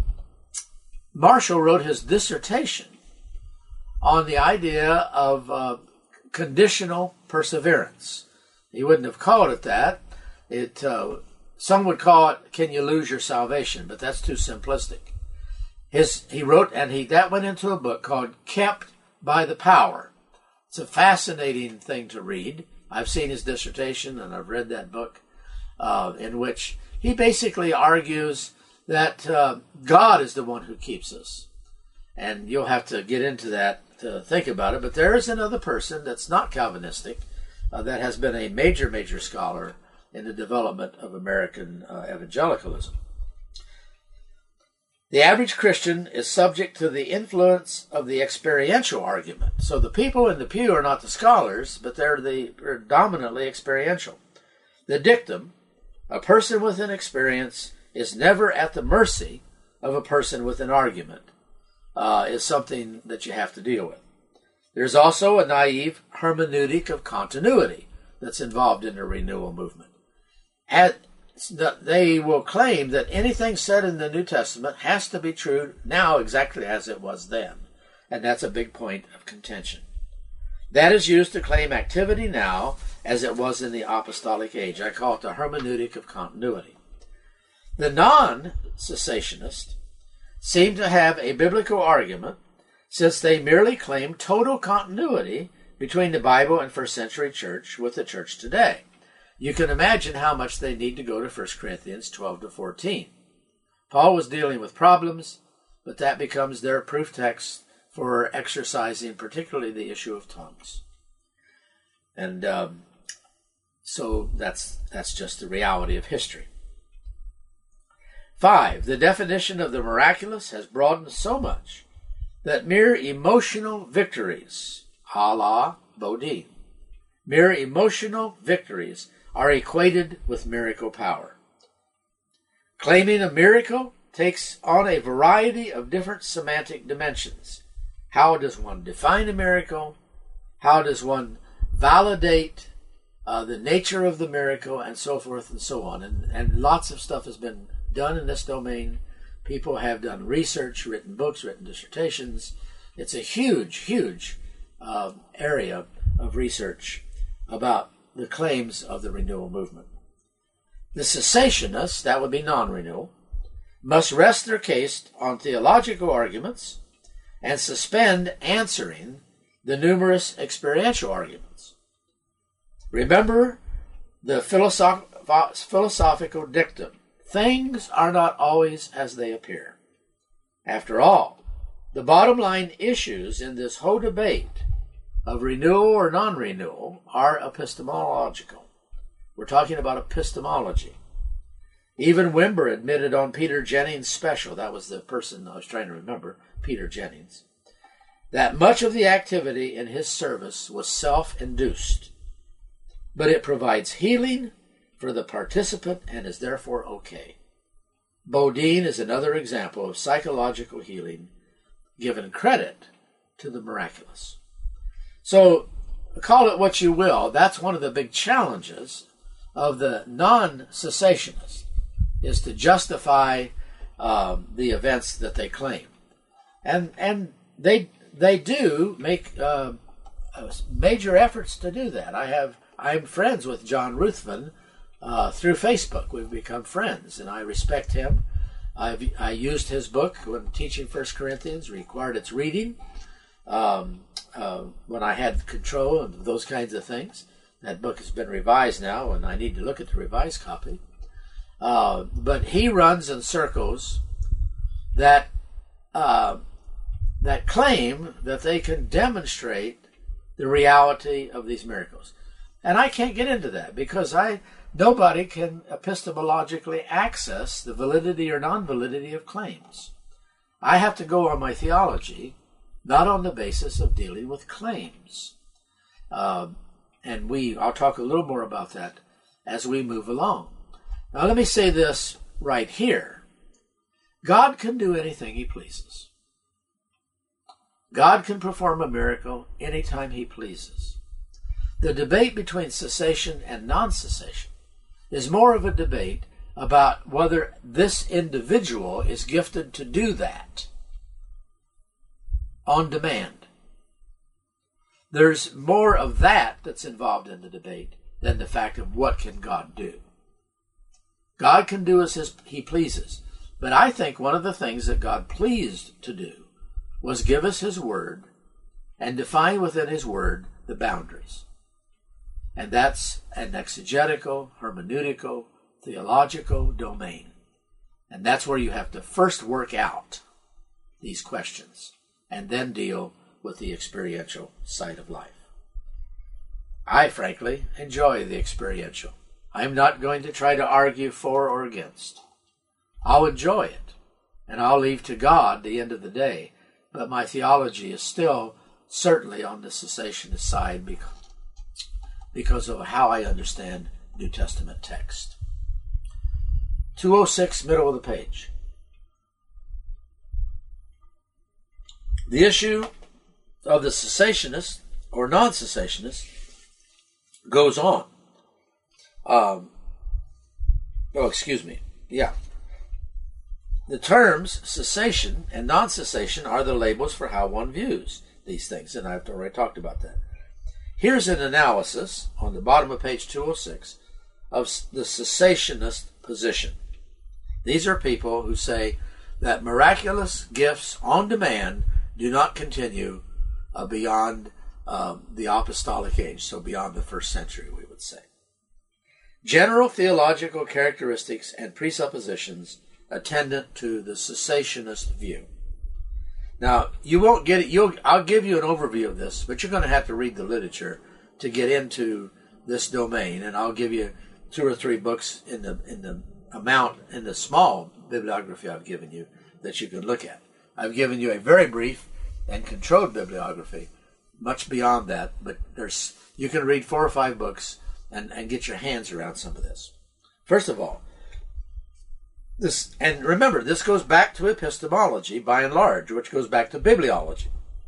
Marshall wrote his dissertation on the idea of uh, conditional perseverance. He wouldn't have called it that. It uh, some would call it, "Can you lose your salvation?" But that's too simplistic. His he wrote, and he that went into a book called "Kept by the Power." It's a fascinating thing to read. I've seen his dissertation and I've read that book, uh, in which he basically argues that uh, God is the one who keeps us. And you'll have to get into that to think about it. But there is another person that's not Calvinistic uh, that has been a major, major scholar in the development of American uh, evangelicalism. The average Christian is subject to the influence of the experiential argument. So the people in the pew are not the scholars, but they're the predominantly experiential. The dictum, a person with an experience is never at the mercy of a person with an argument, uh, is something that you have to deal with. There's also a naive hermeneutic of continuity that's involved in the renewal movement. At They will claim that anything said in the New Testament has to be true now exactly as it was then. And that's a big point of contention. That is used to claim activity now as it was in the apostolic age. I call it the hermeneutic of continuity. The non-cessationist seem to have a biblical argument, since they merely claim total continuity between the Bible and first century church with the church today. You can imagine how much they need to go to First Corinthians twelve to fourteen. Paul was dealing with problems, but that becomes their proof text for exercising particularly the issue of tongues. And um, so that's that's just the reality of history. Five, the definition of the miraculous has broadened so much that mere emotional victories, a la Bodine, mere emotional victories are equated with miracle power. Claiming a miracle takes on a variety of different semantic dimensions. How does one define a miracle? How does one validate uh, the nature of the miracle, and so forth and so on? And, and lots of stuff has been done in this domain. People have done research, written books, written dissertations. It's a huge, huge uh, area of research about the claims of the renewal movement. The cessationists, that would be non-renewal, must rest their case on theological arguments and suspend answering the numerous experiential arguments. Remember the philosoph- philosophical dictum: things are not always as they appear. After all, the bottom line issues in this whole debate of renewal or non-renewal are epistemological. We're talking about epistemology. Even Wimber admitted on Peter Jennings' special, that was the person I was trying to remember, Peter Jennings, that much of the activity in his service was self-induced, but it provides healing for the participant and is therefore okay. Bodine is another example of psychological healing given credit to the miraculous. So, call it what you will, that's one of the big challenges of the non-cessationist. is to justify uh, the events that they claim. And and they they do make uh, major efforts to do that. I have I'm friends with John Ruthven uh, through Facebook. We've become friends, and I respect him. I've I used his book when teaching First Corinthians, required its reading um, uh, when I had control of those kinds of things. That book has been revised now, and I need to look at the revised copy. Uh, but he runs in circles that uh, that claim that they can demonstrate the reality of these miracles. And I can't get into that because I nobody can epistemologically access the validity or non-validity of claims. I have to go on my theology, not on the basis of dealing with claims. Uh, and we, I'll talk a little more about that as we move along. Now let me say this right here. God can do anything he pleases. God can perform a miracle anytime he pleases. The debate between cessation and non-cessation is more of a debate about whether this individual is gifted to do that on demand. There's more of that that's involved in the debate than the fact of what can God do. God can do as his, he pleases. But I think one of the things that God pleased to do was give us his word and define within his word the boundaries. And that's an exegetical, hermeneutical, theological domain. And that's where you have to first work out these questions and then deal with the experiential side of life. I, frankly, enjoy the experiential. I'm not going to try to argue for or against. I'll enjoy it, and I'll leave to God the end of the day. But my theology is still certainly on the cessationist side because, because of how I understand New Testament text. two oh six, middle of the page. The issue of the cessationist or non-cessationist goes on. Um, oh, excuse me. Yeah. The terms cessation and non-cessation are the labels for how one views these things, and I've already talked about that. Here's an analysis on the bottom of page two oh six of the cessationist position. These are people who say that miraculous gifts on demand do not continue uh, beyond um, the apostolic age, so beyond the first century, we would say. General theological characteristics and presuppositions attendant to the cessationist view. Now, you won't get it. You'll, I'll give you an overview of this, but you're going to have to read the literature to get into this domain, and I'll give you two or three books in the in the amount in the small bibliography I've given you that you can look at. I've given you a very brief and controlled bibliography, much beyond that, but there's you can read four or five books and, and get your hands around some of this. First of all, this, and remember, this goes back to epistemology by and large, which goes back to bibliology.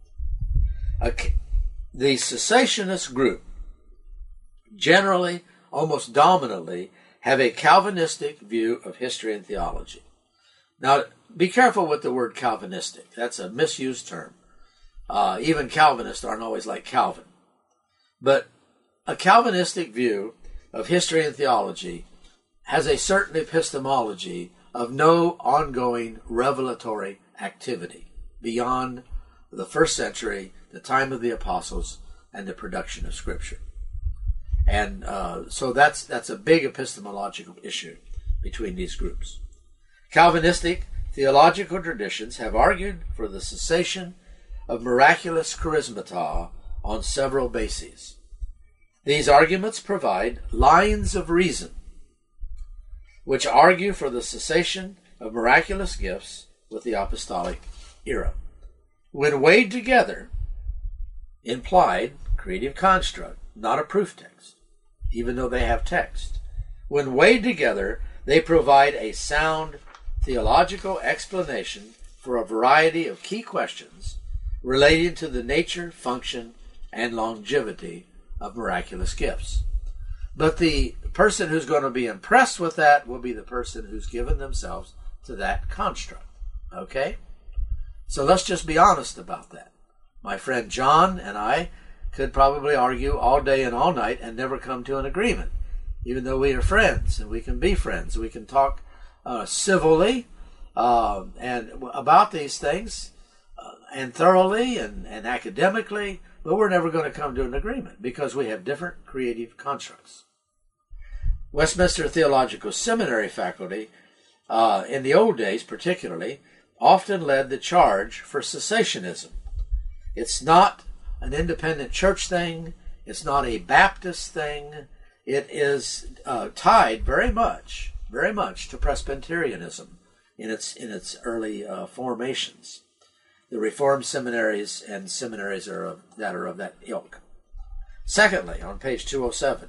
Okay. The cessationist group generally, almost dominantly, have a Calvinistic view of history and theology. Now, be careful with the word Calvinistic. That's a misused term. Uh, even Calvinists aren't always like Calvin. But a Calvinistic view of history and theology has a certain epistemology of no ongoing revelatory activity beyond the first century, the time of the apostles, and the production of Scripture. And uh, so that's that's a big epistemological issue between these groups. Calvinistic theological traditions have argued for the cessation of miraculous charismata on several bases. These arguments provide lines of reason which argue for the cessation of miraculous gifts with the apostolic era. When weighed together, implied creative construct, not a proof text, even though they have text. When weighed together, they provide a sound theological explanation for a variety of key questions relating to the nature, function, and longevity of miraculous gifts. But the person who's going to be impressed with that will be the person who's given themselves to that construct. Okay? So let's just be honest about that. My friend John and I could probably argue all day and all night and never come to an agreement, even though we are friends and we can be friends. We can talk uh, civilly uh, and about these things uh, and thoroughly and, and academically, but we're never going to come to an agreement because we have different creative constructs. Westminster Theological Seminary faculty, uh, in the old days particularly, often led the charge for cessationism. It's not an independent church thing. It's not a Baptist thing. It is uh, tied very much, very much to Presbyterianism in its in its early uh, formations. The Reformed seminaries and seminaries are of, that are of that ilk. Secondly, on page two oh seven,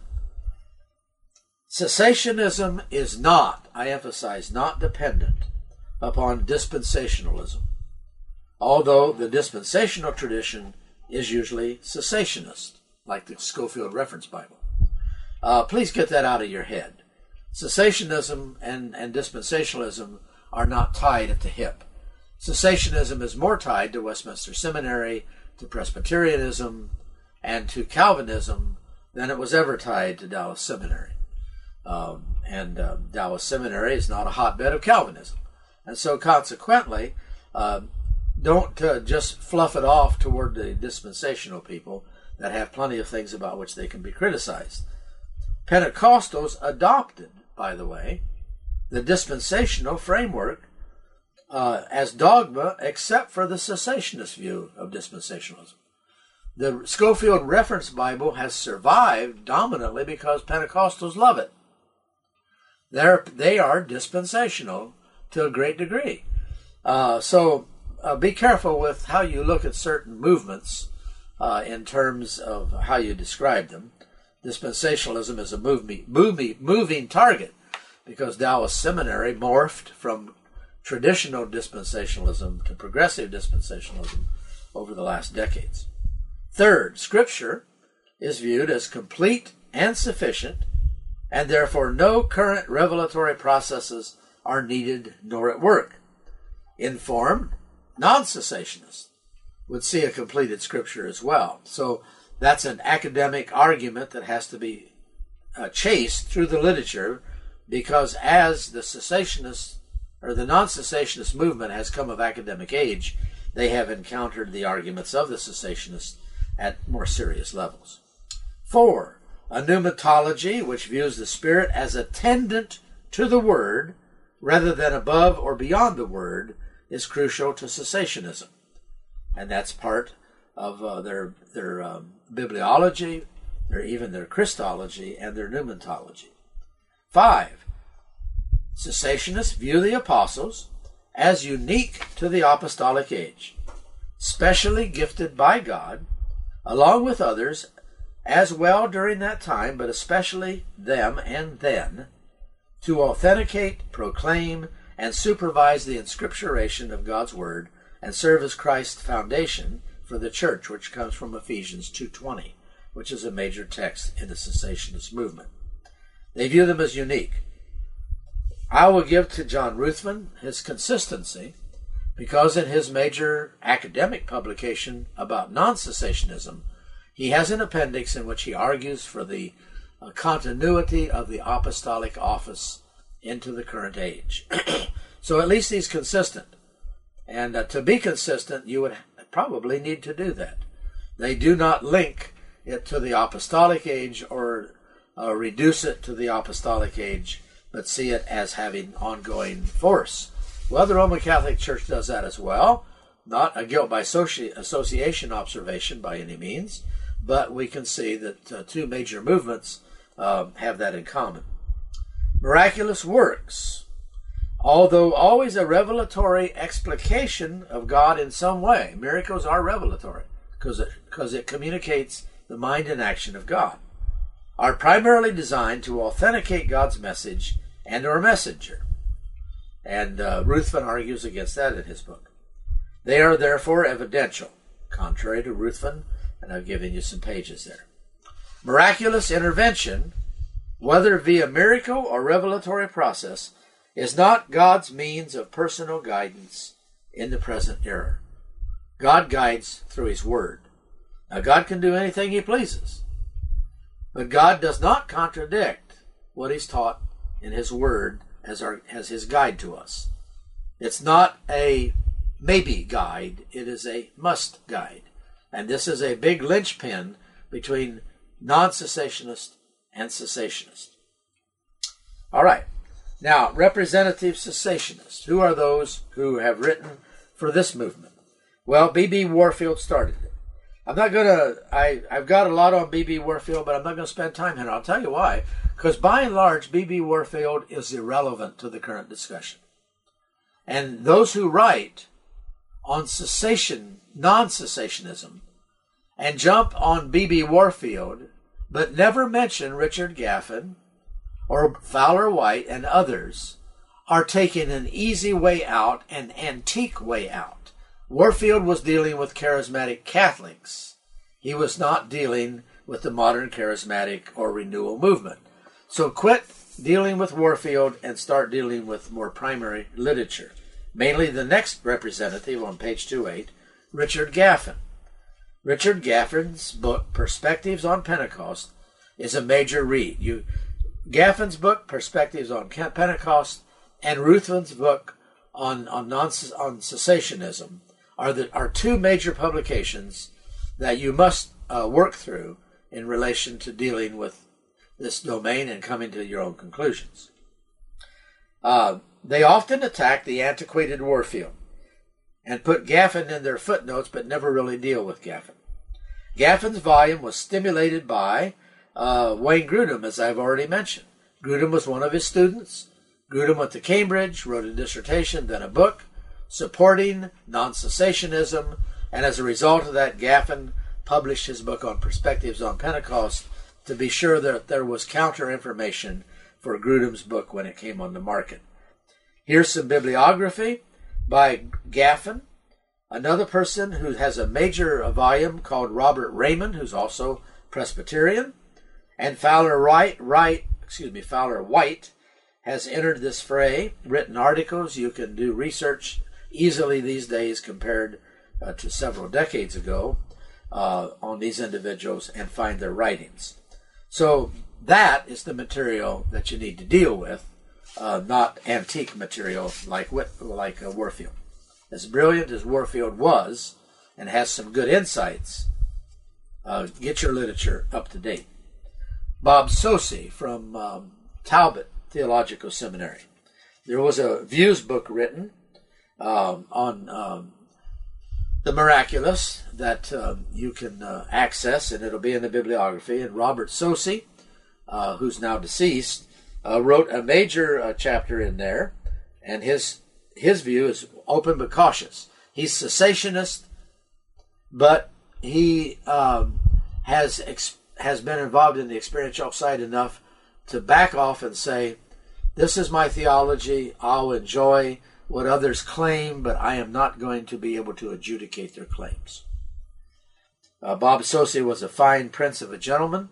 cessationism is not, I emphasize, not dependent upon dispensationalism, although the dispensational tradition is usually cessationist, like the Scofield Reference Bible. Uh, please get that out of your head. Cessationism and, and dispensationalism are not tied at the hip. Cessationism is more tied to Westminster Seminary, to Presbyterianism, and to Calvinism than it was ever tied to Dallas Seminary. Um, and uh, Dallas Seminary is not a hotbed of Calvinism. And so consequently, uh, don't uh, just fluff it off toward the dispensational people that have plenty of things about which they can be criticized. Pentecostals adopted, by the way, the dispensational framework uh, as dogma, except for the cessationist view of dispensationalism. The Scofield Reference Bible has survived dominantly because Pentecostals love it. They're, they are dispensational to a great degree. Uh, so uh, be careful with how you look at certain movements uh, in terms of how you describe them. Dispensationalism is a moving, moving, moving target because Dallas Seminary morphed from traditional dispensationalism to progressive dispensationalism over the last decades. Third, Scripture is viewed as complete and sufficient, and therefore no current revelatory processes are needed nor at work. Informed non-cessationists would see a completed Scripture as well. So that's an academic argument that has to be uh, chased through the literature, because as the cessationist or the non-cessationist movement has come of academic age, they have encountered the arguments of the cessationists at more serious levels. Four, a pneumatology which views the Spirit as attendant to the Word rather than above or beyond the Word is crucial to cessationism. And that's part of uh, their their um, bibliology, their even their Christology, and their pneumatology. Five, cessationists view the apostles as unique to the apostolic age, specially gifted by God, along with others as well during that time, but especially them and then, to authenticate, proclaim, and supervise the inscripturation of God's Word and serve as Christ's foundation for the church, which comes from Ephesians two twenty, which is a major text in the cessationist movement. They view them as unique. I will give to John Ruthven his consistency because in his major academic publication about non-cessationism, he has an appendix in which he argues for the uh, continuity of the apostolic office into the current age. So at least he's consistent. And uh, to be consistent, you would probably need to do that. They do not link it to the apostolic age or uh, reduce it to the apostolic age, but see it as having ongoing force. Well, the Roman Catholic Church does that as well. Not a guilt by associ- association observation by any means, but we can see that uh, two major movements uh, have that in common. Miraculous works, although always a revelatory explication of God in some way. Miracles are revelatory because it, because it communicates the mind and action of God, are primarily designed to authenticate God's message and or messenger. And uh, Ruthven argues against that in his book. They are therefore evidential, contrary to Ruthven, and I've given you some pages there. Miraculous intervention whether via miracle or revelatory process, is not God's means of personal guidance in the present era. God guides through His Word. Now, God can do anything He pleases, but God does not contradict what He's taught in His Word as, our, as His guide to us. It's not a maybe guide, it is a must guide. And this is a big linchpin between non-cessationist and cessationist. All right. Now, representative cessationists. Who are those who have written for this movement? Well, B B Warfield started it. I'm not going to, I, I've got a lot on B B Warfield, but I'm not going to spend time here. I'll tell you why. Because by and large, B B Warfield is irrelevant to the current discussion. And those who write on cessation, non-cessationism, and jump on B B Warfield, but never mention Richard Gaffin or Fowler White and others, are taking an easy way out, an antique way out. Warfield was dealing with charismatic Catholics. He was not dealing with the modern charismatic or renewal movement. So quit dealing with Warfield and start dealing with more primary literature. Mainly the next representative on page two eight, Richard Gaffin. Richard Gaffin's book, Perspectives on Pentecost, is a major read. You, Gaffin's book, Perspectives on Pentecost, and Ruthven's book on on, non, on cessationism are the are two major publications that you must uh, work through in relation to dealing with this domain and coming to your own conclusions. Uh, they often attack the antiquated Warfield and put Gaffin in their footnotes, but never really deal with Gaffin. Gaffin's volume was stimulated by uh, Wayne Grudem, as I've already mentioned. Grudem was one of his students. Grudem went to Cambridge, wrote a dissertation, then a book, supporting non-cessationism, and as a result of that, Gaffin published his book on Perspectives on Pentecost to be sure that there was counter-information for Grudem's book when it came on the market. Here's some bibliography by Gaffin. Another person who has a major volume called Robert Raymond, who's also Presbyterian, and Fowler Wright, Wright, excuse me, Fowler White has entered this fray, written articles. You can do research easily these days compared uh, to several decades ago uh, on these individuals and find their writings. So that is the material that you need to deal with, uh, not antique material like like uh, Warfield. As brilliant as Warfield was and has some good insights, uh, get your literature up to date. Bob Sosey from um, Talbot Theological Seminary. There was a Views book written um, on um, the miraculous that um, you can uh, access, and it'll be in the bibliography. And Robert Sosey, uh, who's now deceased, uh, wrote a major uh, chapter in there, and his his view is open but cautious. He's cessationist, but he um, has ex- has been involved in the experiential side enough to back off and say, this is my theology, I'll enjoy what others claim, but I am not going to be able to adjudicate their claims. Uh, Bob Sosey was a fine prince of a gentleman,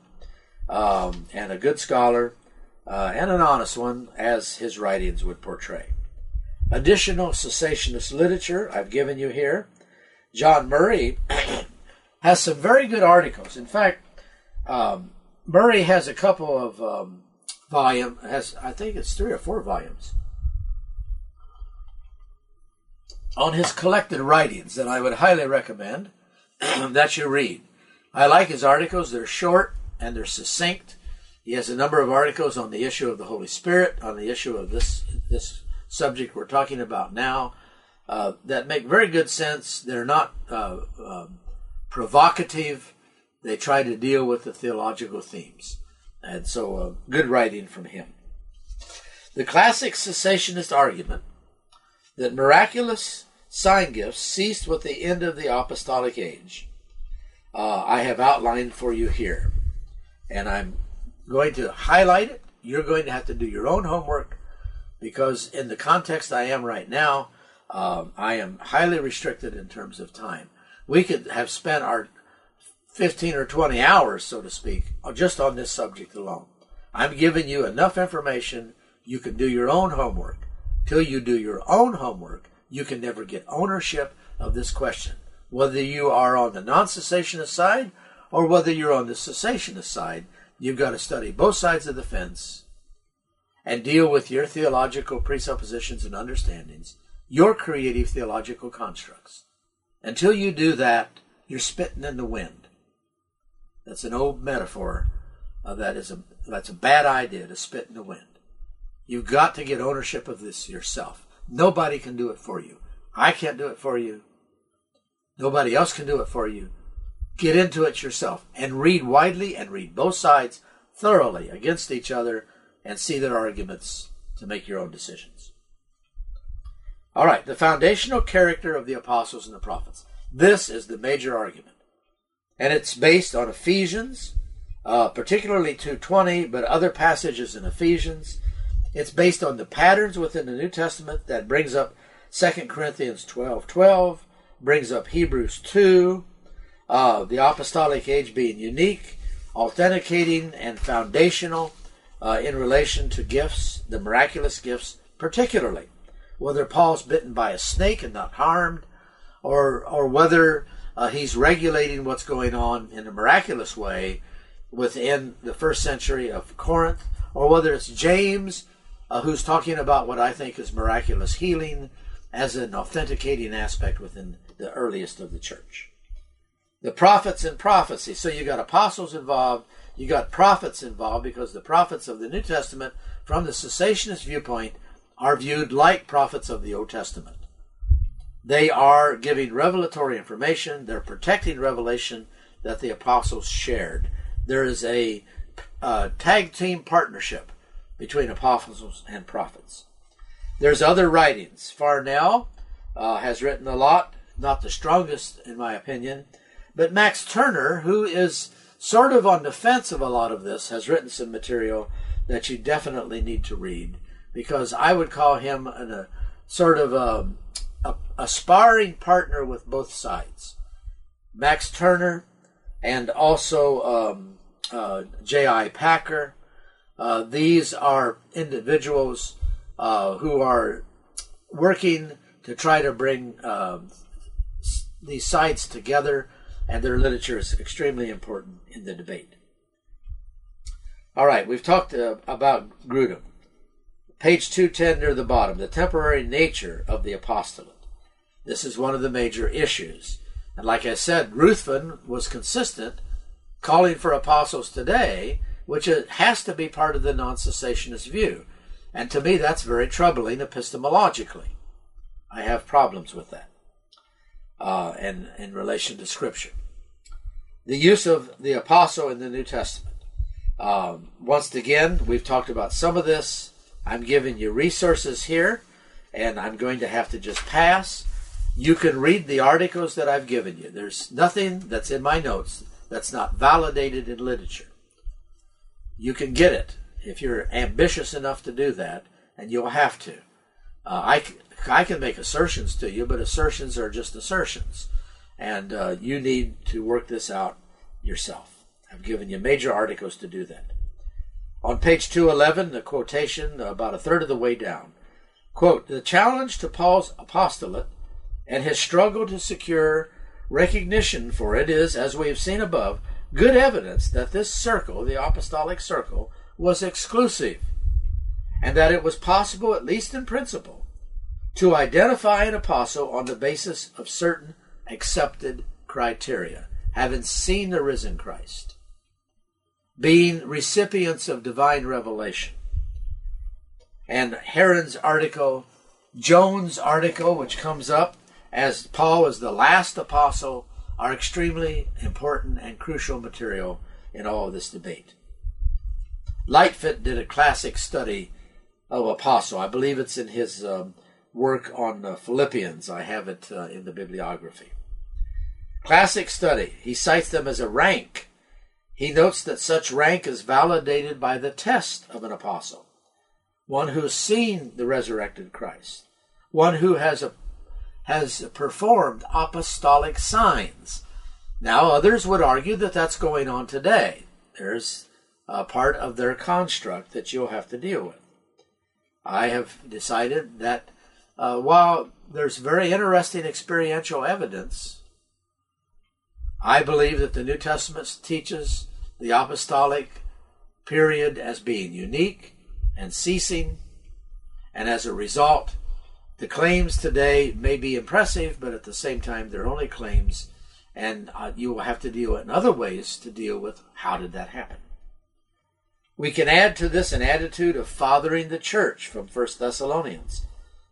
um, and a good scholar, uh, and an honest one, as his writings would portray. Additional cessationist literature I've given you here. John Murray has some very good articles. In fact, um, Murray has a couple of um, volume, has I think it's three or four volumes on his collected writings that I would highly recommend that you read. I like his articles. They're short and they're succinct. He has a number of articles on the issue of the Holy Spirit, on the issue of this this subject we're talking about now, uh, that make very good sense. They're not uh, uh, provocative. They try to deal with the theological themes. And so uh, good writing from him. The classic cessationist argument that miraculous sign gifts ceased with the end of the apostolic age, uh, I have outlined for you here. And I'm going to highlight it. You're going to have to do your own homework, because in the context I am right now, um, I am highly restricted in terms of time. We could have spent our fifteen or twenty hours, so to speak, just on this subject alone. I'm giving you enough information. You can do your own homework. Till you do your own homework, you can never get ownership of this question. Whether you are on the non-cessationist side or whether you're on the cessationist side, you've got to study both sides of the fence and deal with your theological presuppositions and understandings, your creative theological constructs. Until you do that, you're spitting in the wind. That's an old metaphor. Uh, that is a that's a bad idea, to spit in the wind. You've got to get ownership of this yourself. Nobody can do it for you. I can't do it for you. Nobody else can do it for you. Get into it yourself and read widely and read both sides thoroughly against each other and see their arguments to make your own decisions. All right, the foundational character of the apostles and the prophets. This is the major argument. And it's based on Ephesians, uh, particularly two twenty, but other passages in Ephesians. It's based on the patterns within the New Testament that brings up Second Corinthians twelve twelve, brings up Hebrews two, uh, the apostolic age being unique, authenticating, and foundational uh, in relation to gifts, the miraculous gifts, particularly whether Paul's bitten by a snake and not harmed, or or whether uh, he's regulating what's going on in a miraculous way within the first century of Corinth, or whether it's James uh, who's talking about what I think is miraculous healing as an authenticating aspect within the earliest of the church. The prophets and prophecy. So you got apostles involved, you got prophets involved, because the prophets of the New Testament, from the cessationist viewpoint, are viewed like prophets of the Old Testament. They are giving revelatory information. They're protecting revelation that the apostles shared. There is a uh, tag team partnership between apostles and prophets. There's other writings. Farnell uh, has written a lot, not the strongest in my opinion, but Max Turner, who is sort of on the fence of a lot of this, has written some material that you definitely need to read, because I would call him an, a sort of a, a, a sparring partner with both sides. Max Turner and also um, uh, J I Packer. Uh, these are individuals uh, who are working to try to bring uh, these sides together, and their literature is extremely important in the debate. All right, we've talked uh, about Grudem. Page two ten near the bottom, the temporary nature of the apostolate. This is one of the major issues. And like I said, Ruthven was consistent, calling for apostles today, which has to be part of the non-cessationist view. And to me, that's very troubling epistemologically. I have problems with that uh, and in relation to Scripture. The use of the apostle in the New Testament. Um, once again, we've talked about some of this. I'm giving you resources here, and I'm going to have to just pass. You can read the articles that I've given you. There's nothing that's in my notes that's not validated in literature. You can get it if you're ambitious enough to do that, and you'll have to. Uh, I, I can make assertions to you, but assertions are just assertions, and uh, you need to work this out yourself. I've given you major articles to do that. On page two eleven, the quotation about a third of the way down. Quote, the challenge to Paul's apostolate and his struggle to secure recognition for it is, as we have seen above, good evidence that this circle, the apostolic circle, was exclusive, and that it was possible, at least in principle, to identify an apostle on the basis of certain accepted criteria, having seen the risen Christ, being recipients of divine revelation. And Heron's article, Jones' article, which comes up as Paul is the last apostle, are extremely important and crucial material in all of this debate. Lightfoot did a classic study of apostle. I believe it's in his um, work on uh, Philippians. I have it uh, in the bibliography. Classic study. He cites them as a rank. He notes that such rank is validated by the test of an apostle, one who has seen the resurrected Christ, one who has a, has performed apostolic signs. Now, others would argue that that's going on today. There's uh, part of their construct that you'll have to deal with. I have decided that uh, while there's very interesting experiential evidence, I believe that the New Testament teaches the apostolic period as being unique and ceasing, and as a result, the claims today may be impressive, but at the same time, they're only claims, and uh, you will have to deal in other ways to deal with how did that happen. We can add to this an attitude of fathering the church from First Thessalonians.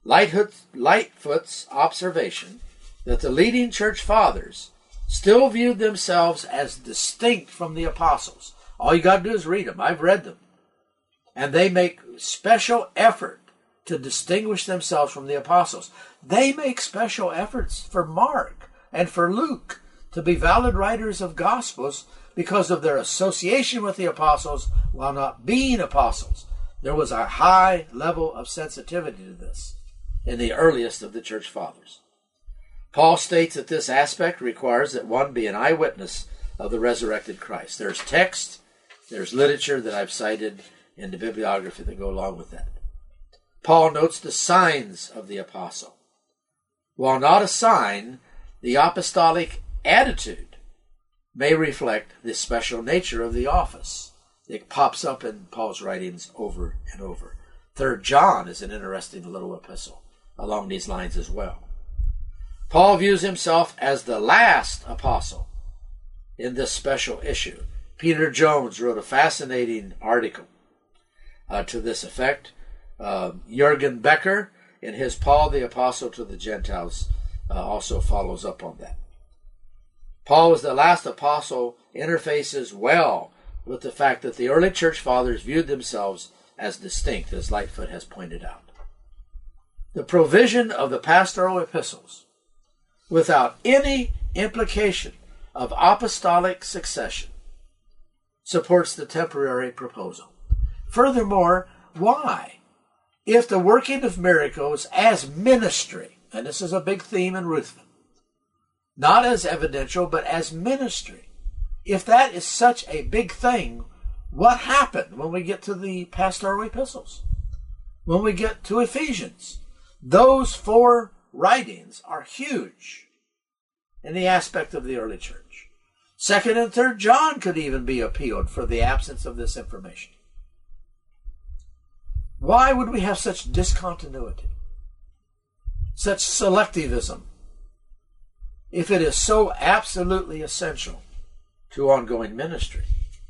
Lightfoot's observation that the leading church fathers still viewed themselves as distinct from the apostles. All you got to do is read them. I've read them. And they make special effort to distinguish themselves from the apostles. They make special efforts for Mark and for Luke to be valid writers of gospels because of their association with the apostles while not being apostles. There was a high level of sensitivity to this in the earliest of the church fathers. Paul states that this aspect requires that one be an eyewitness of the resurrected Christ. There's text, there's literature that I've cited in the bibliography that go along with that. Paul notes the signs of the apostle. While not a sign, the apostolic attitude may reflect the special nature of the office. It pops up in Paul's writings over and over. Third John is an interesting little epistle along these lines as well. Paul views himself as the last apostle in this special issue. Peter Jones wrote a fascinating article uh, to this effect. Uh, Jürgen Becker, in his Paul the Apostle to the Gentiles, uh, also follows up on that. Paul was the last apostle, interfaces well with the fact that the early church fathers viewed themselves as distinct, as Lightfoot has pointed out. The provision of the pastoral epistles, without any implication of apostolic succession, supports the temporary proposal. Furthermore, why? If the working of miracles as ministry, and this is a big theme in Ruthven, not as evidential, but as ministry, if that is such a big thing, what happened when we get to the pastoral epistles? When we get to Ephesians? Those four writings are huge in the aspect of the early church. Second and third John could even be appealed for the absence of this information. Why would we have such discontinuity, such selectivism, if it is so absolutely essential to ongoing ministry?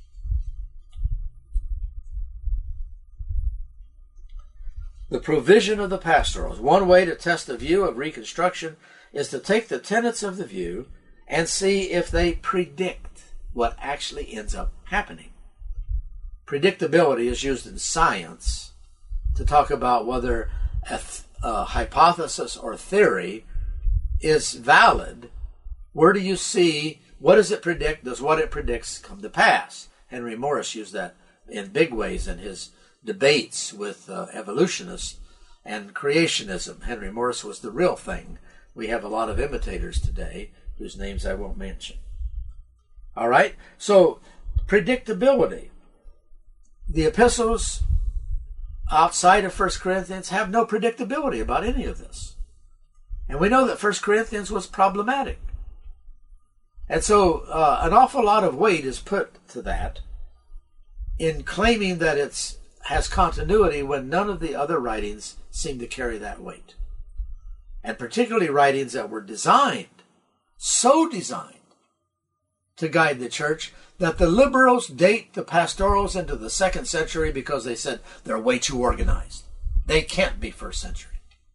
The provision of the pastorals. One way to test the view of reconstruction is to take the tenets of the view and see if they predict what actually ends up happening. Predictability is used in science to talk about whether a, th- a hypothesis or theory is valid. Where do you see, what does it predict? Does what it predicts come to pass? Henry Morris used that in big ways in his debates with uh, evolutionists and creationism. Henry Morris was the real thing. We have a lot of imitators today whose names I won't mention. All right? So, predictability. The epistles outside of First Corinthians have no predictability about any of this. And we know that First Corinthians was problematic. And so uh, an awful lot of weight is put to that in claiming that it's has continuity when none of the other writings seem to carry that weight. And particularly writings that were designed, so designed, to guide the church that the liberals date the pastorals into the second century because they said they're way too organized. They can't be first century.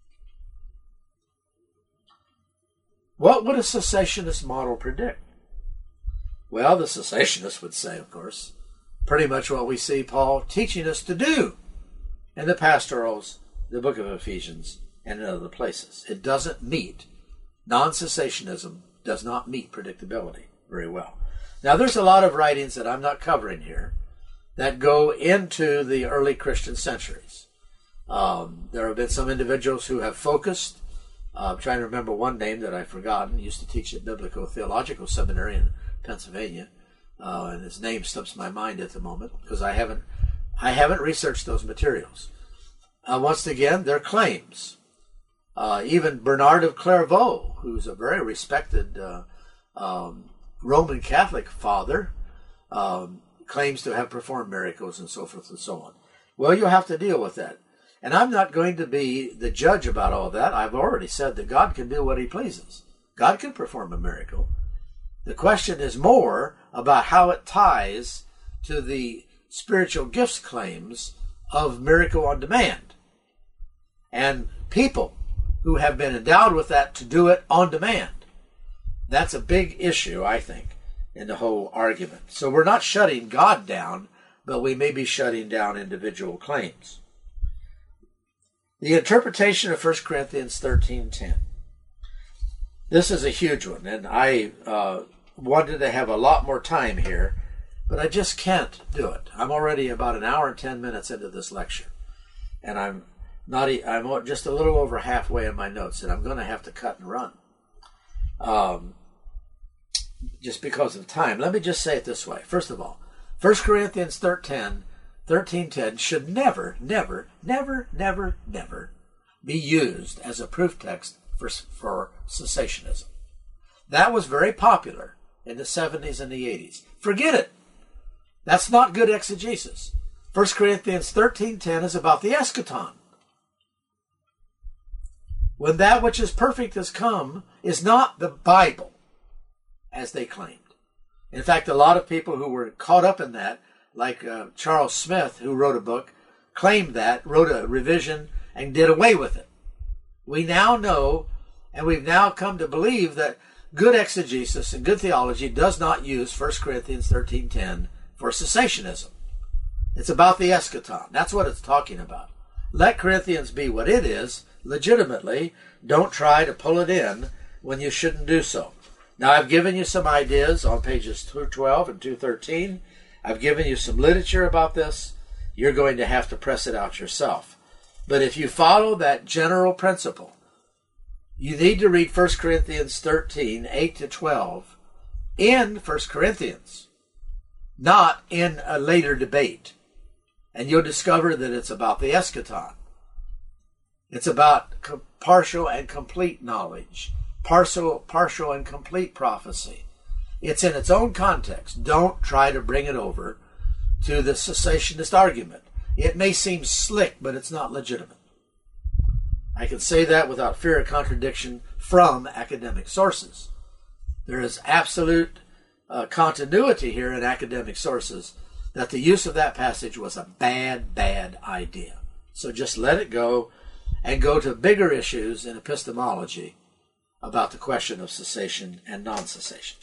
What would a cessationist model predict? Well, the cessationists would say, of course, pretty much what we see Paul teaching us to do in the pastorals, the book of Ephesians, and in other places. It doesn't meet, non-cessationism does not meet predictability very well. Now, there's a lot of writings that I'm not covering here that go into the early Christian centuries. Um, there have been some individuals who have focused. Uh, I'm trying to remember one name that I've forgotten. He used to teach at Biblical Theological Seminary in Pennsylvania. uh, and his name slips my mind at the moment because I haven't I haven't researched those materials. Uh, once again, they're claims. Uh, even Bernard of Clairvaux, who's a very respected uh, um, Roman Catholic father, um, claims to have performed miracles and so forth and so on. Well, you'll have to deal with that. And I'm not going to be the judge about all that. I've already said that God can do what he pleases. God can perform a miracle. The question is more about how it ties to the spiritual gifts claims of miracle on demand. And people who have been endowed with that to do it on demand. That's a big issue, I think, in the whole argument. So we're not shutting God down, but we may be shutting down individual claims. The interpretation of First Corinthians thirteen ten. This is a huge one, and I uh, wanted to have a lot more time here, but I just can't do it. I'm already about an hour and ten minutes into this lecture, and I'm not. I'm just a little over halfway in my notes, and I'm going to have to cut and run, um, just because of time. Let me just say it this way. First of all, First Corinthians thirteen ten should never, never, never, never, never be used as a proof text for, for cessationism. That was very popular in the seventies and the eighties. Forget it. That's not good exegesis. First Corinthians thirteen ten is about the eschaton. When that which is perfect has come is not the Bible, as they claimed. In fact, a lot of people who were caught up in that, like uh, Charles Smith, who wrote a book, claimed that, wrote a revision, and did away with it. We now know, and we've now come to believe that good exegesis and good theology does not use First Corinthians thirteen ten for cessationism. It's about the eschaton. That's what it's talking about. Let Corinthians be what it is, legitimately. Don't try to pull it in when you shouldn't do so. Now, I've given you some ideas on pages two twelve and two thirteen. I've given you some literature about this. You're going to have to press it out yourself. But if you follow that general principle, you need to read First Corinthians thirteen, eight to twelve in First Corinthians, not in a later debate. And you'll discover that it's about the eschaton. It's about co- partial and complete knowledge, partial, partial and complete prophecy. It's in its own context. Don't try to bring it over to the cessationist argument. It may seem slick, but it's not legitimate. I can say that without fear of contradiction from academic sources. There is absolute uh, continuity here in academic sources that the use of that passage was a bad, bad idea. So just let it go and go to bigger issues in epistemology about the question of cessation and non-cessation.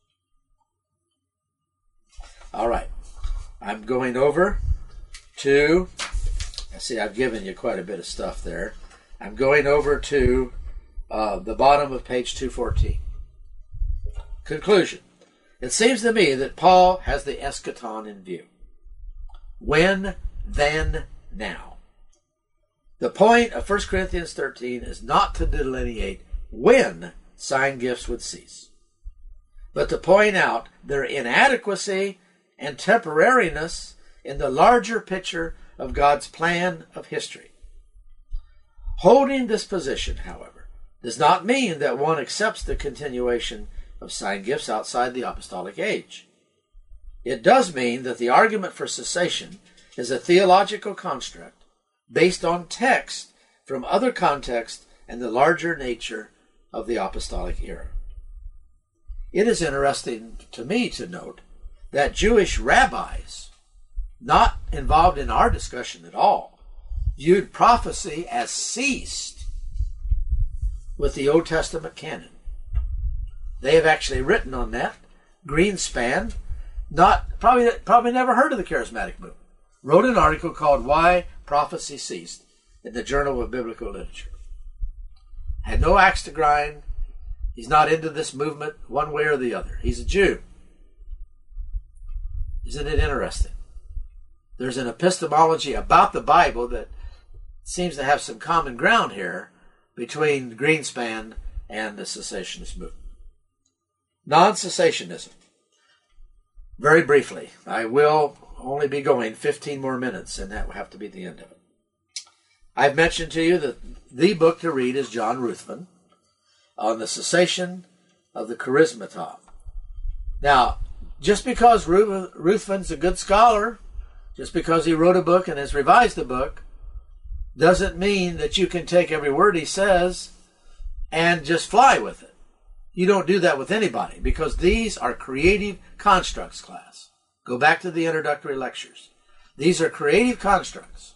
All right. I'm going over to, I see I've given you quite a bit of stuff there. I'm going over to uh, the bottom of page two fourteen. Conclusion. It seems to me that Paul has the eschaton in view. When, then, now. The point of First Corinthians thirteen is not to delineate when sign gifts would cease, but to point out their inadequacy and temporariness in the larger picture of God's plan of history. Holding this position, however, does not mean that one accepts the continuation of sign gifts outside the apostolic age. It does mean that the argument for cessation is a theological construct based on text from other contexts and the larger nature of the apostolic era. It is interesting to me to note that Jewish rabbis, not involved in our discussion at all, viewed prophecy as ceased with the Old Testament canon. They have actually written on that. Greenspan, not probably probably never heard of the charismatic movement, wrote an article called Why Prophecy Ceased in the Journal of Biblical Literature. Had no axe to grind. He's not into this movement one way or the other. He's a Jew. Isn't it interesting? There's an epistemology about the Bible that seems to have some common ground here between Greenspan and the cessationist movement. Non-cessationism. very briefly. I will only be going fifteen more minutes, and that will have to be the end of it. I've mentioned to you that the book to read is John Ruthven on the cessation of the charismata. Now, just because Ruthven's a good scholar, just because he wrote a book and has revised a book, doesn't mean that you can take every word he says and just fly with it. You don't do that with anybody, because these are creative constructs, class. Go back to the introductory lectures. These are creative constructs.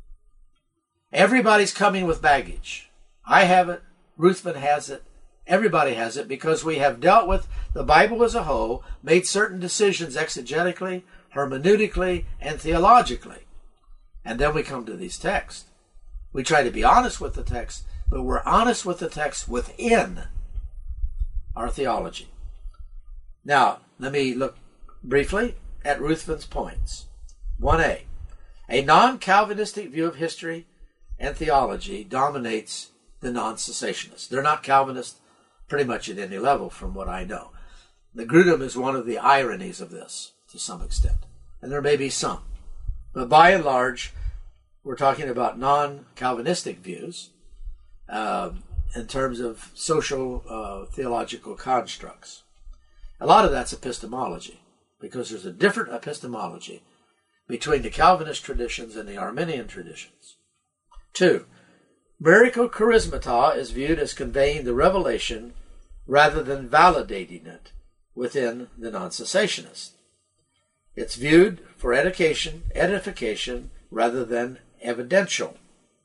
Everybody's coming with baggage. I have it. Ruthven has it. Everybody has it, because we have dealt with the Bible as a whole, made certain decisions exegetically, hermeneutically, and theologically. And then we come to these texts. We try to be honest with the text, but we're honest with the text within our theology. Now, let me look briefly at Ruthven's points. one A. A non-Calvinistic view of history and theology dominates the non-cessationists. They're not Calvinists pretty much at any level, from what I know. The Grudem is one of the ironies of this, to some extent. And there may be some. But by and large, we're talking about non-Calvinistic views uh, in terms of social uh, theological constructs. A lot of that's epistemology, because there's a different epistemology between the Calvinist traditions and the Arminian traditions. Two, miracle charismata is viewed as conveying the revelation rather than validating it within the non-cessationists. It's viewed for education, edification, rather than evidential.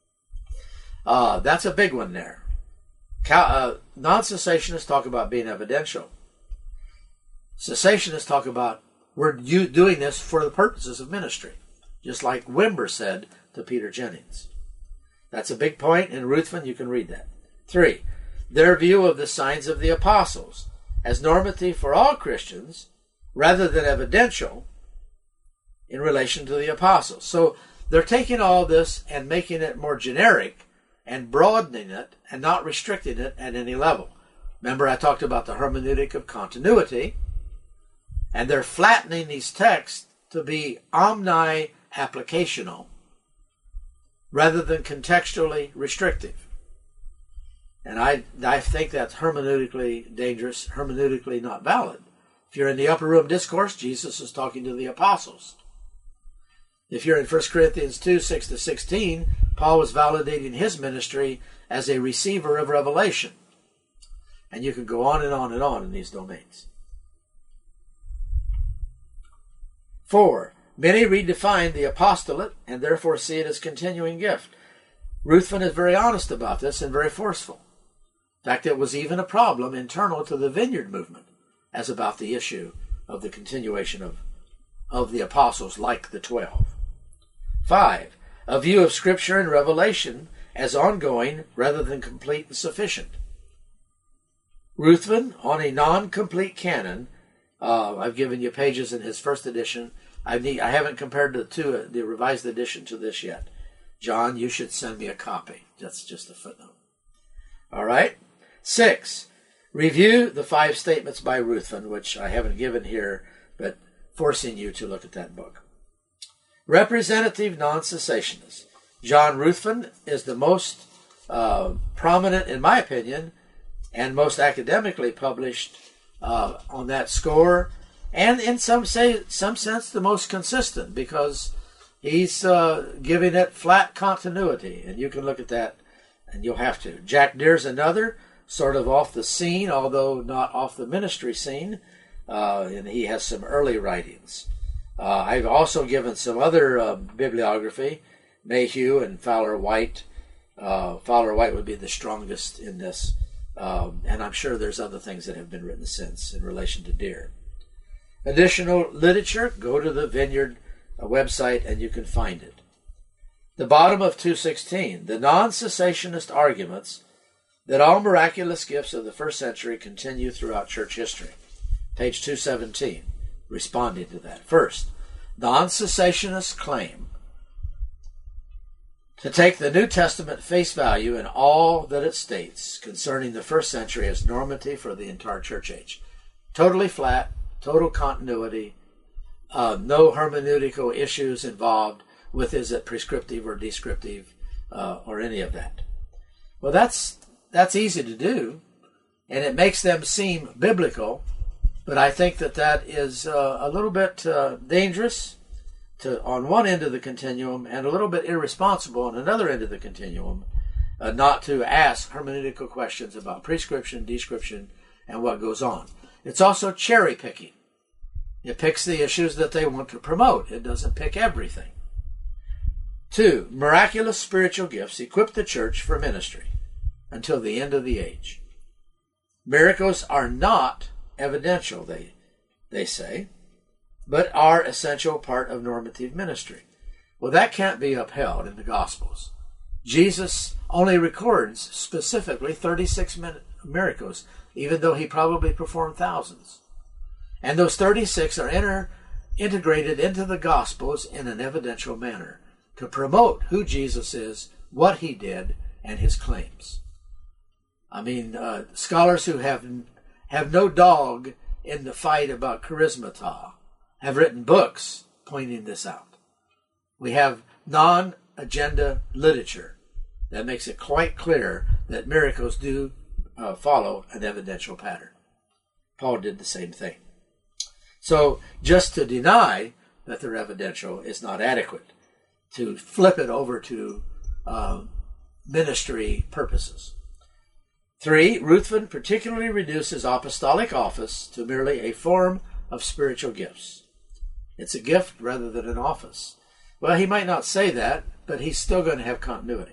Uh, that's a big one there. Cal- uh, non-cessationists talk about being evidential. Cessationists talk about we're you doing this for the purposes of ministry, just like Wimber said to Peter Jennings. That's a big point in Ruthven. You can read that. Three, their view of the signs of the apostles as normative for all Christians rather than evidential in relation to the apostles. So they're taking all this and making it more generic and broadening it and not restricting it at any level. Remember, I talked about the hermeneutic of continuity, and they're flattening these texts to be omni-applicational rather than contextually restrictive. And I, I think that's hermeneutically dangerous, hermeneutically not valid. If you're in the upper room discourse, Jesus is talking to the apostles. If you're in First Corinthians two, six to sixteen, Paul was validating his ministry as a receiver of revelation. And you can go on and on and on in these domains. Four, many redefine the apostolate and therefore see it as continuing gift. Ruthven is very honest about this and very forceful. In fact, it was even a problem internal to the Vineyard movement as about the issue of the continuation of, of the apostles like the twelve. Five, a view of Scripture and Revelation as ongoing rather than complete and sufficient. Ruthven, on a non-complete canon, uh, I've given you pages in his first edition. I need, I haven't compared the two, the revised edition to this yet. John, you should send me a copy. That's just a footnote. All right. Six, review the five statements by Ruthven, which I haven't given here, but forcing you to look at that book. Representative non-cessationists. John Ruthven is the most uh, prominent, in my opinion, and most academically published uh, on that score, and in some say some sense the most consistent, because he's uh, giving it flat continuity, and you can look at that, and you'll have to. Jack Deere's another, sort of off the scene, although not off the ministry scene, uh, and he has some early writings. Uh, I've also given some other uh, bibliography, Mayhew and Fowler White. Uh, Fowler White would be the strongest in this, um, and I'm sure there's other things that have been written since in relation to Deere. Additional literature, go to the Vineyard uh, website and you can find it. The bottom of two sixteen, the non-cessationist arguments that all miraculous gifts of the first century continue throughout church history. Page two seventeen, responding to that. First, non-cessationists claim to take the New Testament face value in all that it states concerning the first century as normative for the entire church age. Totally flat, total continuity, Uh, no hermeneutical issues involved with is it prescriptive or descriptive uh, or any of that. Well, that's that's easy to do, and it makes them seem biblical, but I think that that is uh, a little bit uh, dangerous to on one end of the continuum and a little bit irresponsible on another end of the continuum, uh, not to ask hermeneutical questions about prescription, description, and what goes on. It's also cherry picking. It picks the issues that they want to promote. It doesn't pick everything. Two, miraculous spiritual gifts equip the church for ministry until the end of the age. Miracles are not evidential, they, they say, but are essential part of normative ministry. Well, that can't be upheld in the Gospels. Jesus only records specifically thirty-six miracles, even though he probably performed thousands. And those thirty-six are inter- integrated into the Gospels in an evidential manner to promote who Jesus is, what he did, and his claims. I mean, uh, scholars who have have no dog in the fight about charismata have written books pointing this out. We have non-agenda literature that makes it quite clear that miracles do uh, follow an evidential pattern. Paul did the same thing. So just to deny that they're evidential is not adequate. To flip it over to uh, ministry purposes. Three, Ruthven particularly reduces apostolic office to merely a form of spiritual gifts. It's a gift rather than an office. Well, he might not say that, but he's still going to have continuity.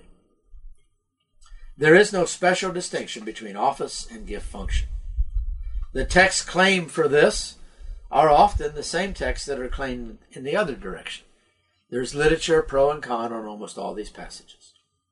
There is no special distinction between office and gift function. The texts claimed for this are often the same texts that are claimed in the other direction. There's literature, pro and con, on almost all these passages.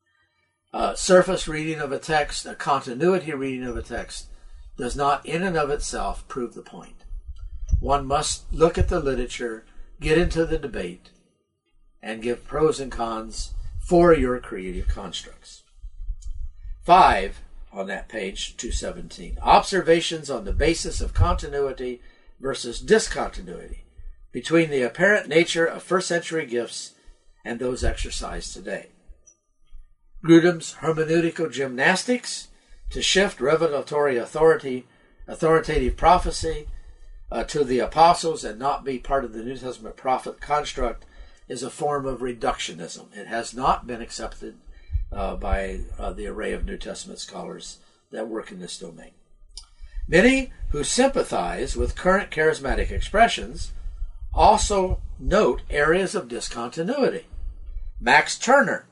Uh, surface reading of a text, a continuity reading of a text, does not in and of itself prove the point. One must look at the literature, get into the debate, and give pros and cons for your creative constructs. Five, on that page, two seventeen, observations on the basis of continuity versus discontinuity between the apparent nature of first century gifts and those exercised today. Grudem's hermeneutical gymnastics to shift revelatory authority, authoritative prophecy uh, to the apostles and not be part of the New Testament prophet construct is a form of reductionism. It has not been accepted uh, by uh, the array of New Testament scholars that work in this domain. Many who sympathize with current charismatic expressions also note areas of discontinuity. Max Turner,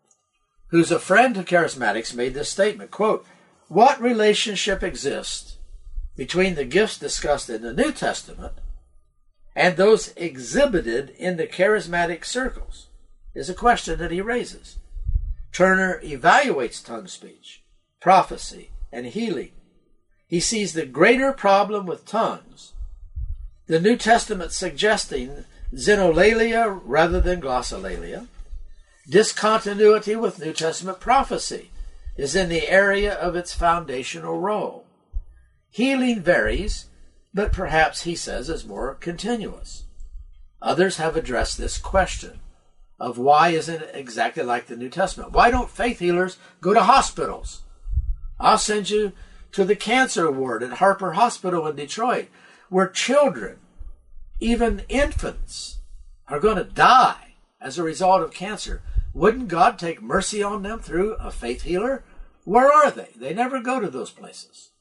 who's a friend to charismatics, made this statement, quote, "What relationship exists between the gifts discussed in the New Testament and those exhibited in the charismatic circles?" is a question that he raises. Turner evaluates tongue speech, prophecy, and healing. He sees the greater problem with tongues, the New Testament suggesting xenolalia rather than glossolalia. Discontinuity with New Testament prophecy is in the area of its foundational role. Healing varies, but perhaps, he says, is more continuous. Others have addressed this question of why isn't it exactly like the New Testament? Why don't faith healers go to hospitals? I'll send you to the cancer ward at Harper Hospital in Detroit, where children, even infants, are going to die as a result of cancer. Wouldn't God take mercy on them through a faith healer? Where are they? They never go to those places.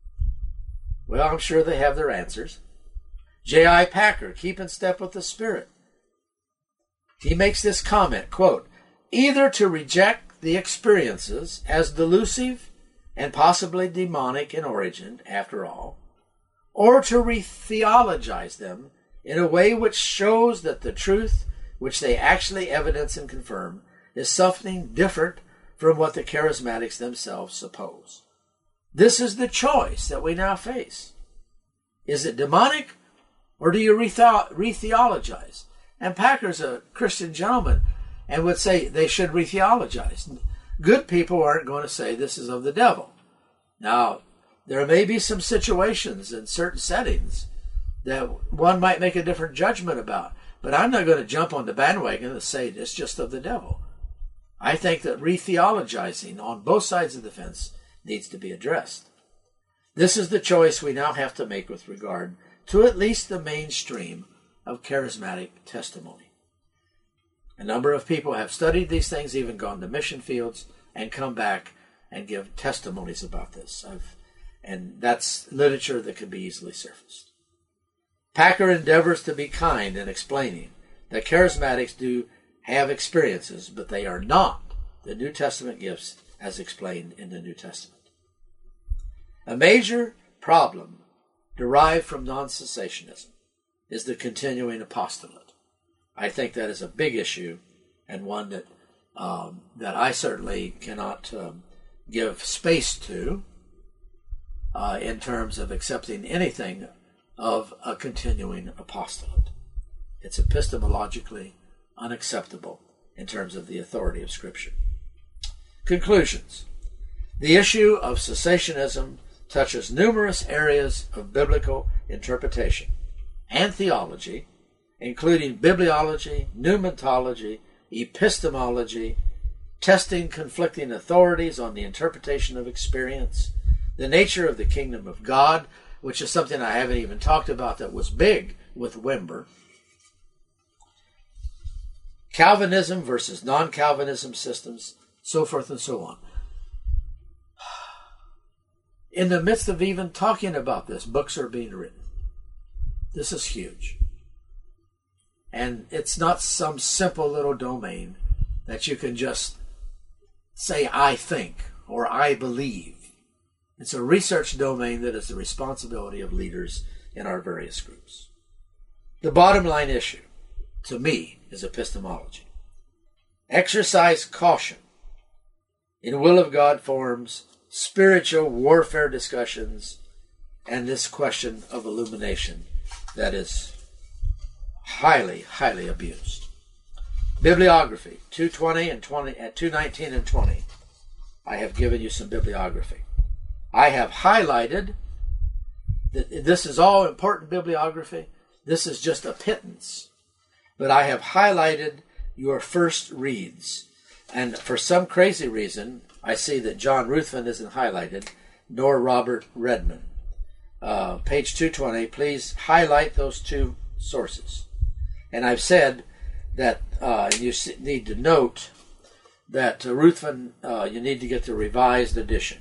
Well, I'm sure they have their answers. J I Packer, keep in step with the Spirit. He makes this comment, quote, "Either to reject the experiences as delusive and possibly demonic in origin, after all, or to re-theologize them in a way which shows that the truth which they actually evidence and confirm is something different from what the charismatics themselves suppose. This is the choice that we now face. Is it demonic, or do you re-theologize?" And Packer's a Christian gentleman and would say they should re-theologize. Good people aren't going to say this is of the devil. Now, there may be some situations in certain settings that one might make a different judgment about. But I'm not going to jump on the bandwagon and say it's just of the devil. I think that re-theologizing on both sides of the fence needs to be addressed. This is the choice we now have to make with regard to at least the mainstream of charismatic testimony. A number of people have studied these things, even gone to mission fields, and come back and give testimonies about this. I've, and that's literature that can be easily surfaced. Packer endeavors to be kind in explaining that charismatics do have experiences, but they are not the New Testament gifts as explained in the New Testament. A major problem derived from non-cessationism is the continuing apostolate. I think that is a big issue, and one that um, that I certainly cannot um, give space to uh, in terms of accepting anything of a continuing apostolate. It's epistemologically unacceptable in terms of the authority of Scripture. Conclusions. The issue of cessationism touches numerous areas of biblical interpretation and theology, including bibliology, pneumatology, epistemology, testing conflicting authorities on the interpretation of experience, the nature of the kingdom of God, which is something I haven't even talked about that was big with Wimber, Calvinism versus non-Calvinism systems, so forth and so on. In the midst of even talking about this, books are being written. This is huge. And it's not some simple little domain that you can just say, I think, or I believe. It's a research domain that is the responsibility of leaders in our various groups. The bottom line issue, to me, is epistemology. Exercise caution in will of God forums, spiritual warfare discussions, and this question of illumination that is highly, highly abused. Bibliography, two twenty and twenty, at two nineteen and twenty. I have given you some bibliography. I have highlighted that this is all important bibliography. This is just a pittance. But I have highlighted your first reads. And for some crazy reason, I see that John Ruthven isn't highlighted, nor Robert Redman. Uh, page two twenty, please highlight those two sources. And I've said that uh, you need to note that uh, Ruthven, uh, you need to get the revised edition.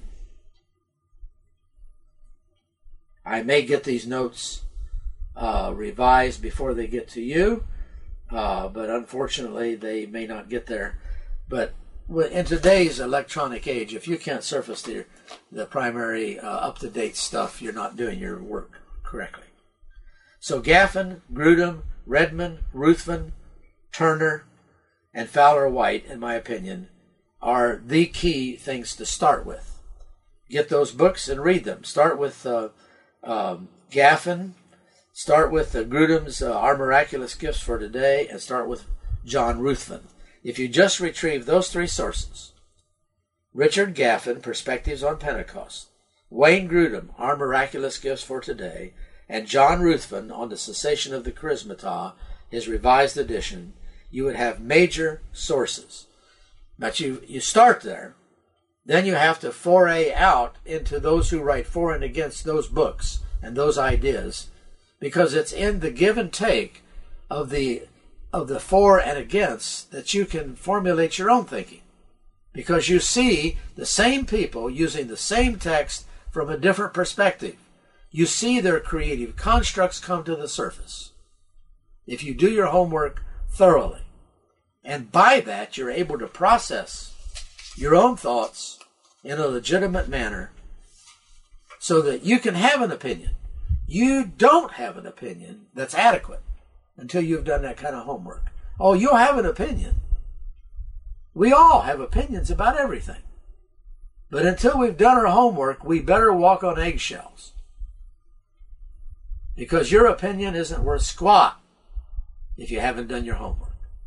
I may get these notes uh, revised before they get to you, uh, but unfortunately they may not get there. But in today's electronic age, if you can't surface the, the primary uh, up-to-date stuff, you're not doing your work correctly. So Gaffin, Grudem, Redman, Ruthven, Turner, and Fowler White, in my opinion, are the key things to start with. Get those books and read them. Start with uh, um, Gaffin, start with uh, Grudem's uh, Our Miraculous Gifts for Today, and start with John Ruthven. If you just retrieve those three sources, Richard Gaffin, Perspectives on Pentecost, Wayne Grudem, Our Miraculous Gifts for Today, and John Ruthven on the Cessation of the Charismata, his revised edition, you would have major sources. But you, you start there, then you have to foray out into those who write for and against those books and those ideas, because it's in the give and take of the of the for and against that you can formulate your own thinking. Because you see the same people using the same text from a different perspective. You see their creative constructs come to the surface if you do your homework thoroughly. And by that, you're able to process your own thoughts in a legitimate manner so that you can have an opinion. You don't have an opinion that's adequate until you've done that kind of homework. Oh, you'll have an opinion. We all have opinions about everything. But until we've done our homework, we better walk on eggshells. Because your opinion isn't worth squat if you haven't done your homework.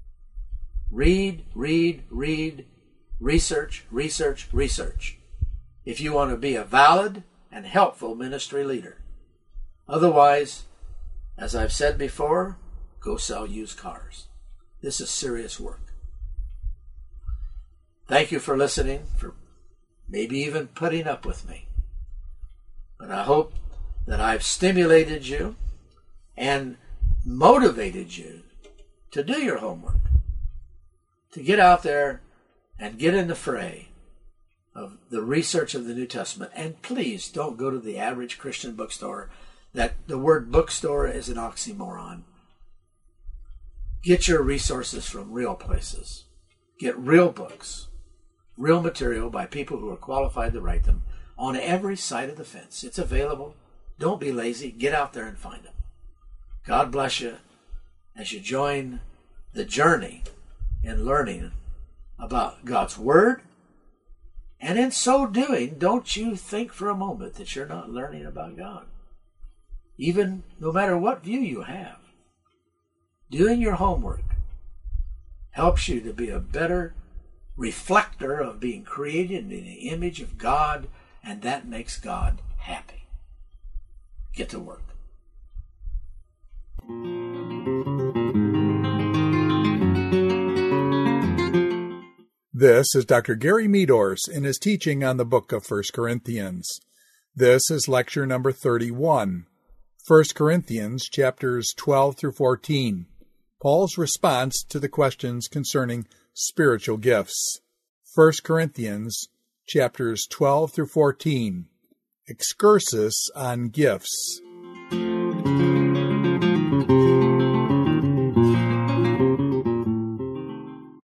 Read, read, read, research, research, research. If you want to be a valid and helpful ministry leader. Otherwise, As I've said before, go sell used cars. This is serious work. Thank you for listening, for maybe even putting up with me. But I hope that I've stimulated you and motivated you to do your homework, to get out there and get in the fray of the research of the New Testament. And please don't go to the average Christian bookstore. That the word bookstore is an oxymoron. Get your resources from real places. Get real books, real material by people who are qualified to write them on every side of the fence. It's available. Don't be lazy. Get out there and find them. God bless you as you join the journey in learning about God's Word. And in so doing, don't you think for a moment that you're not learning about God. Even no matter what view you have, doing your homework helps you to be a better reflector of being created in the image of God, and that makes God happy. Get to work. This is Doctor Gary Meadors in his teaching on the book of First Corinthians. This is lecture number thirty-one, First Corinthians chapters twelve through fourteen, Paul's response to the questions concerning spiritual gifts. First Corinthians chapters twelve through fourteen, excursus on gifts.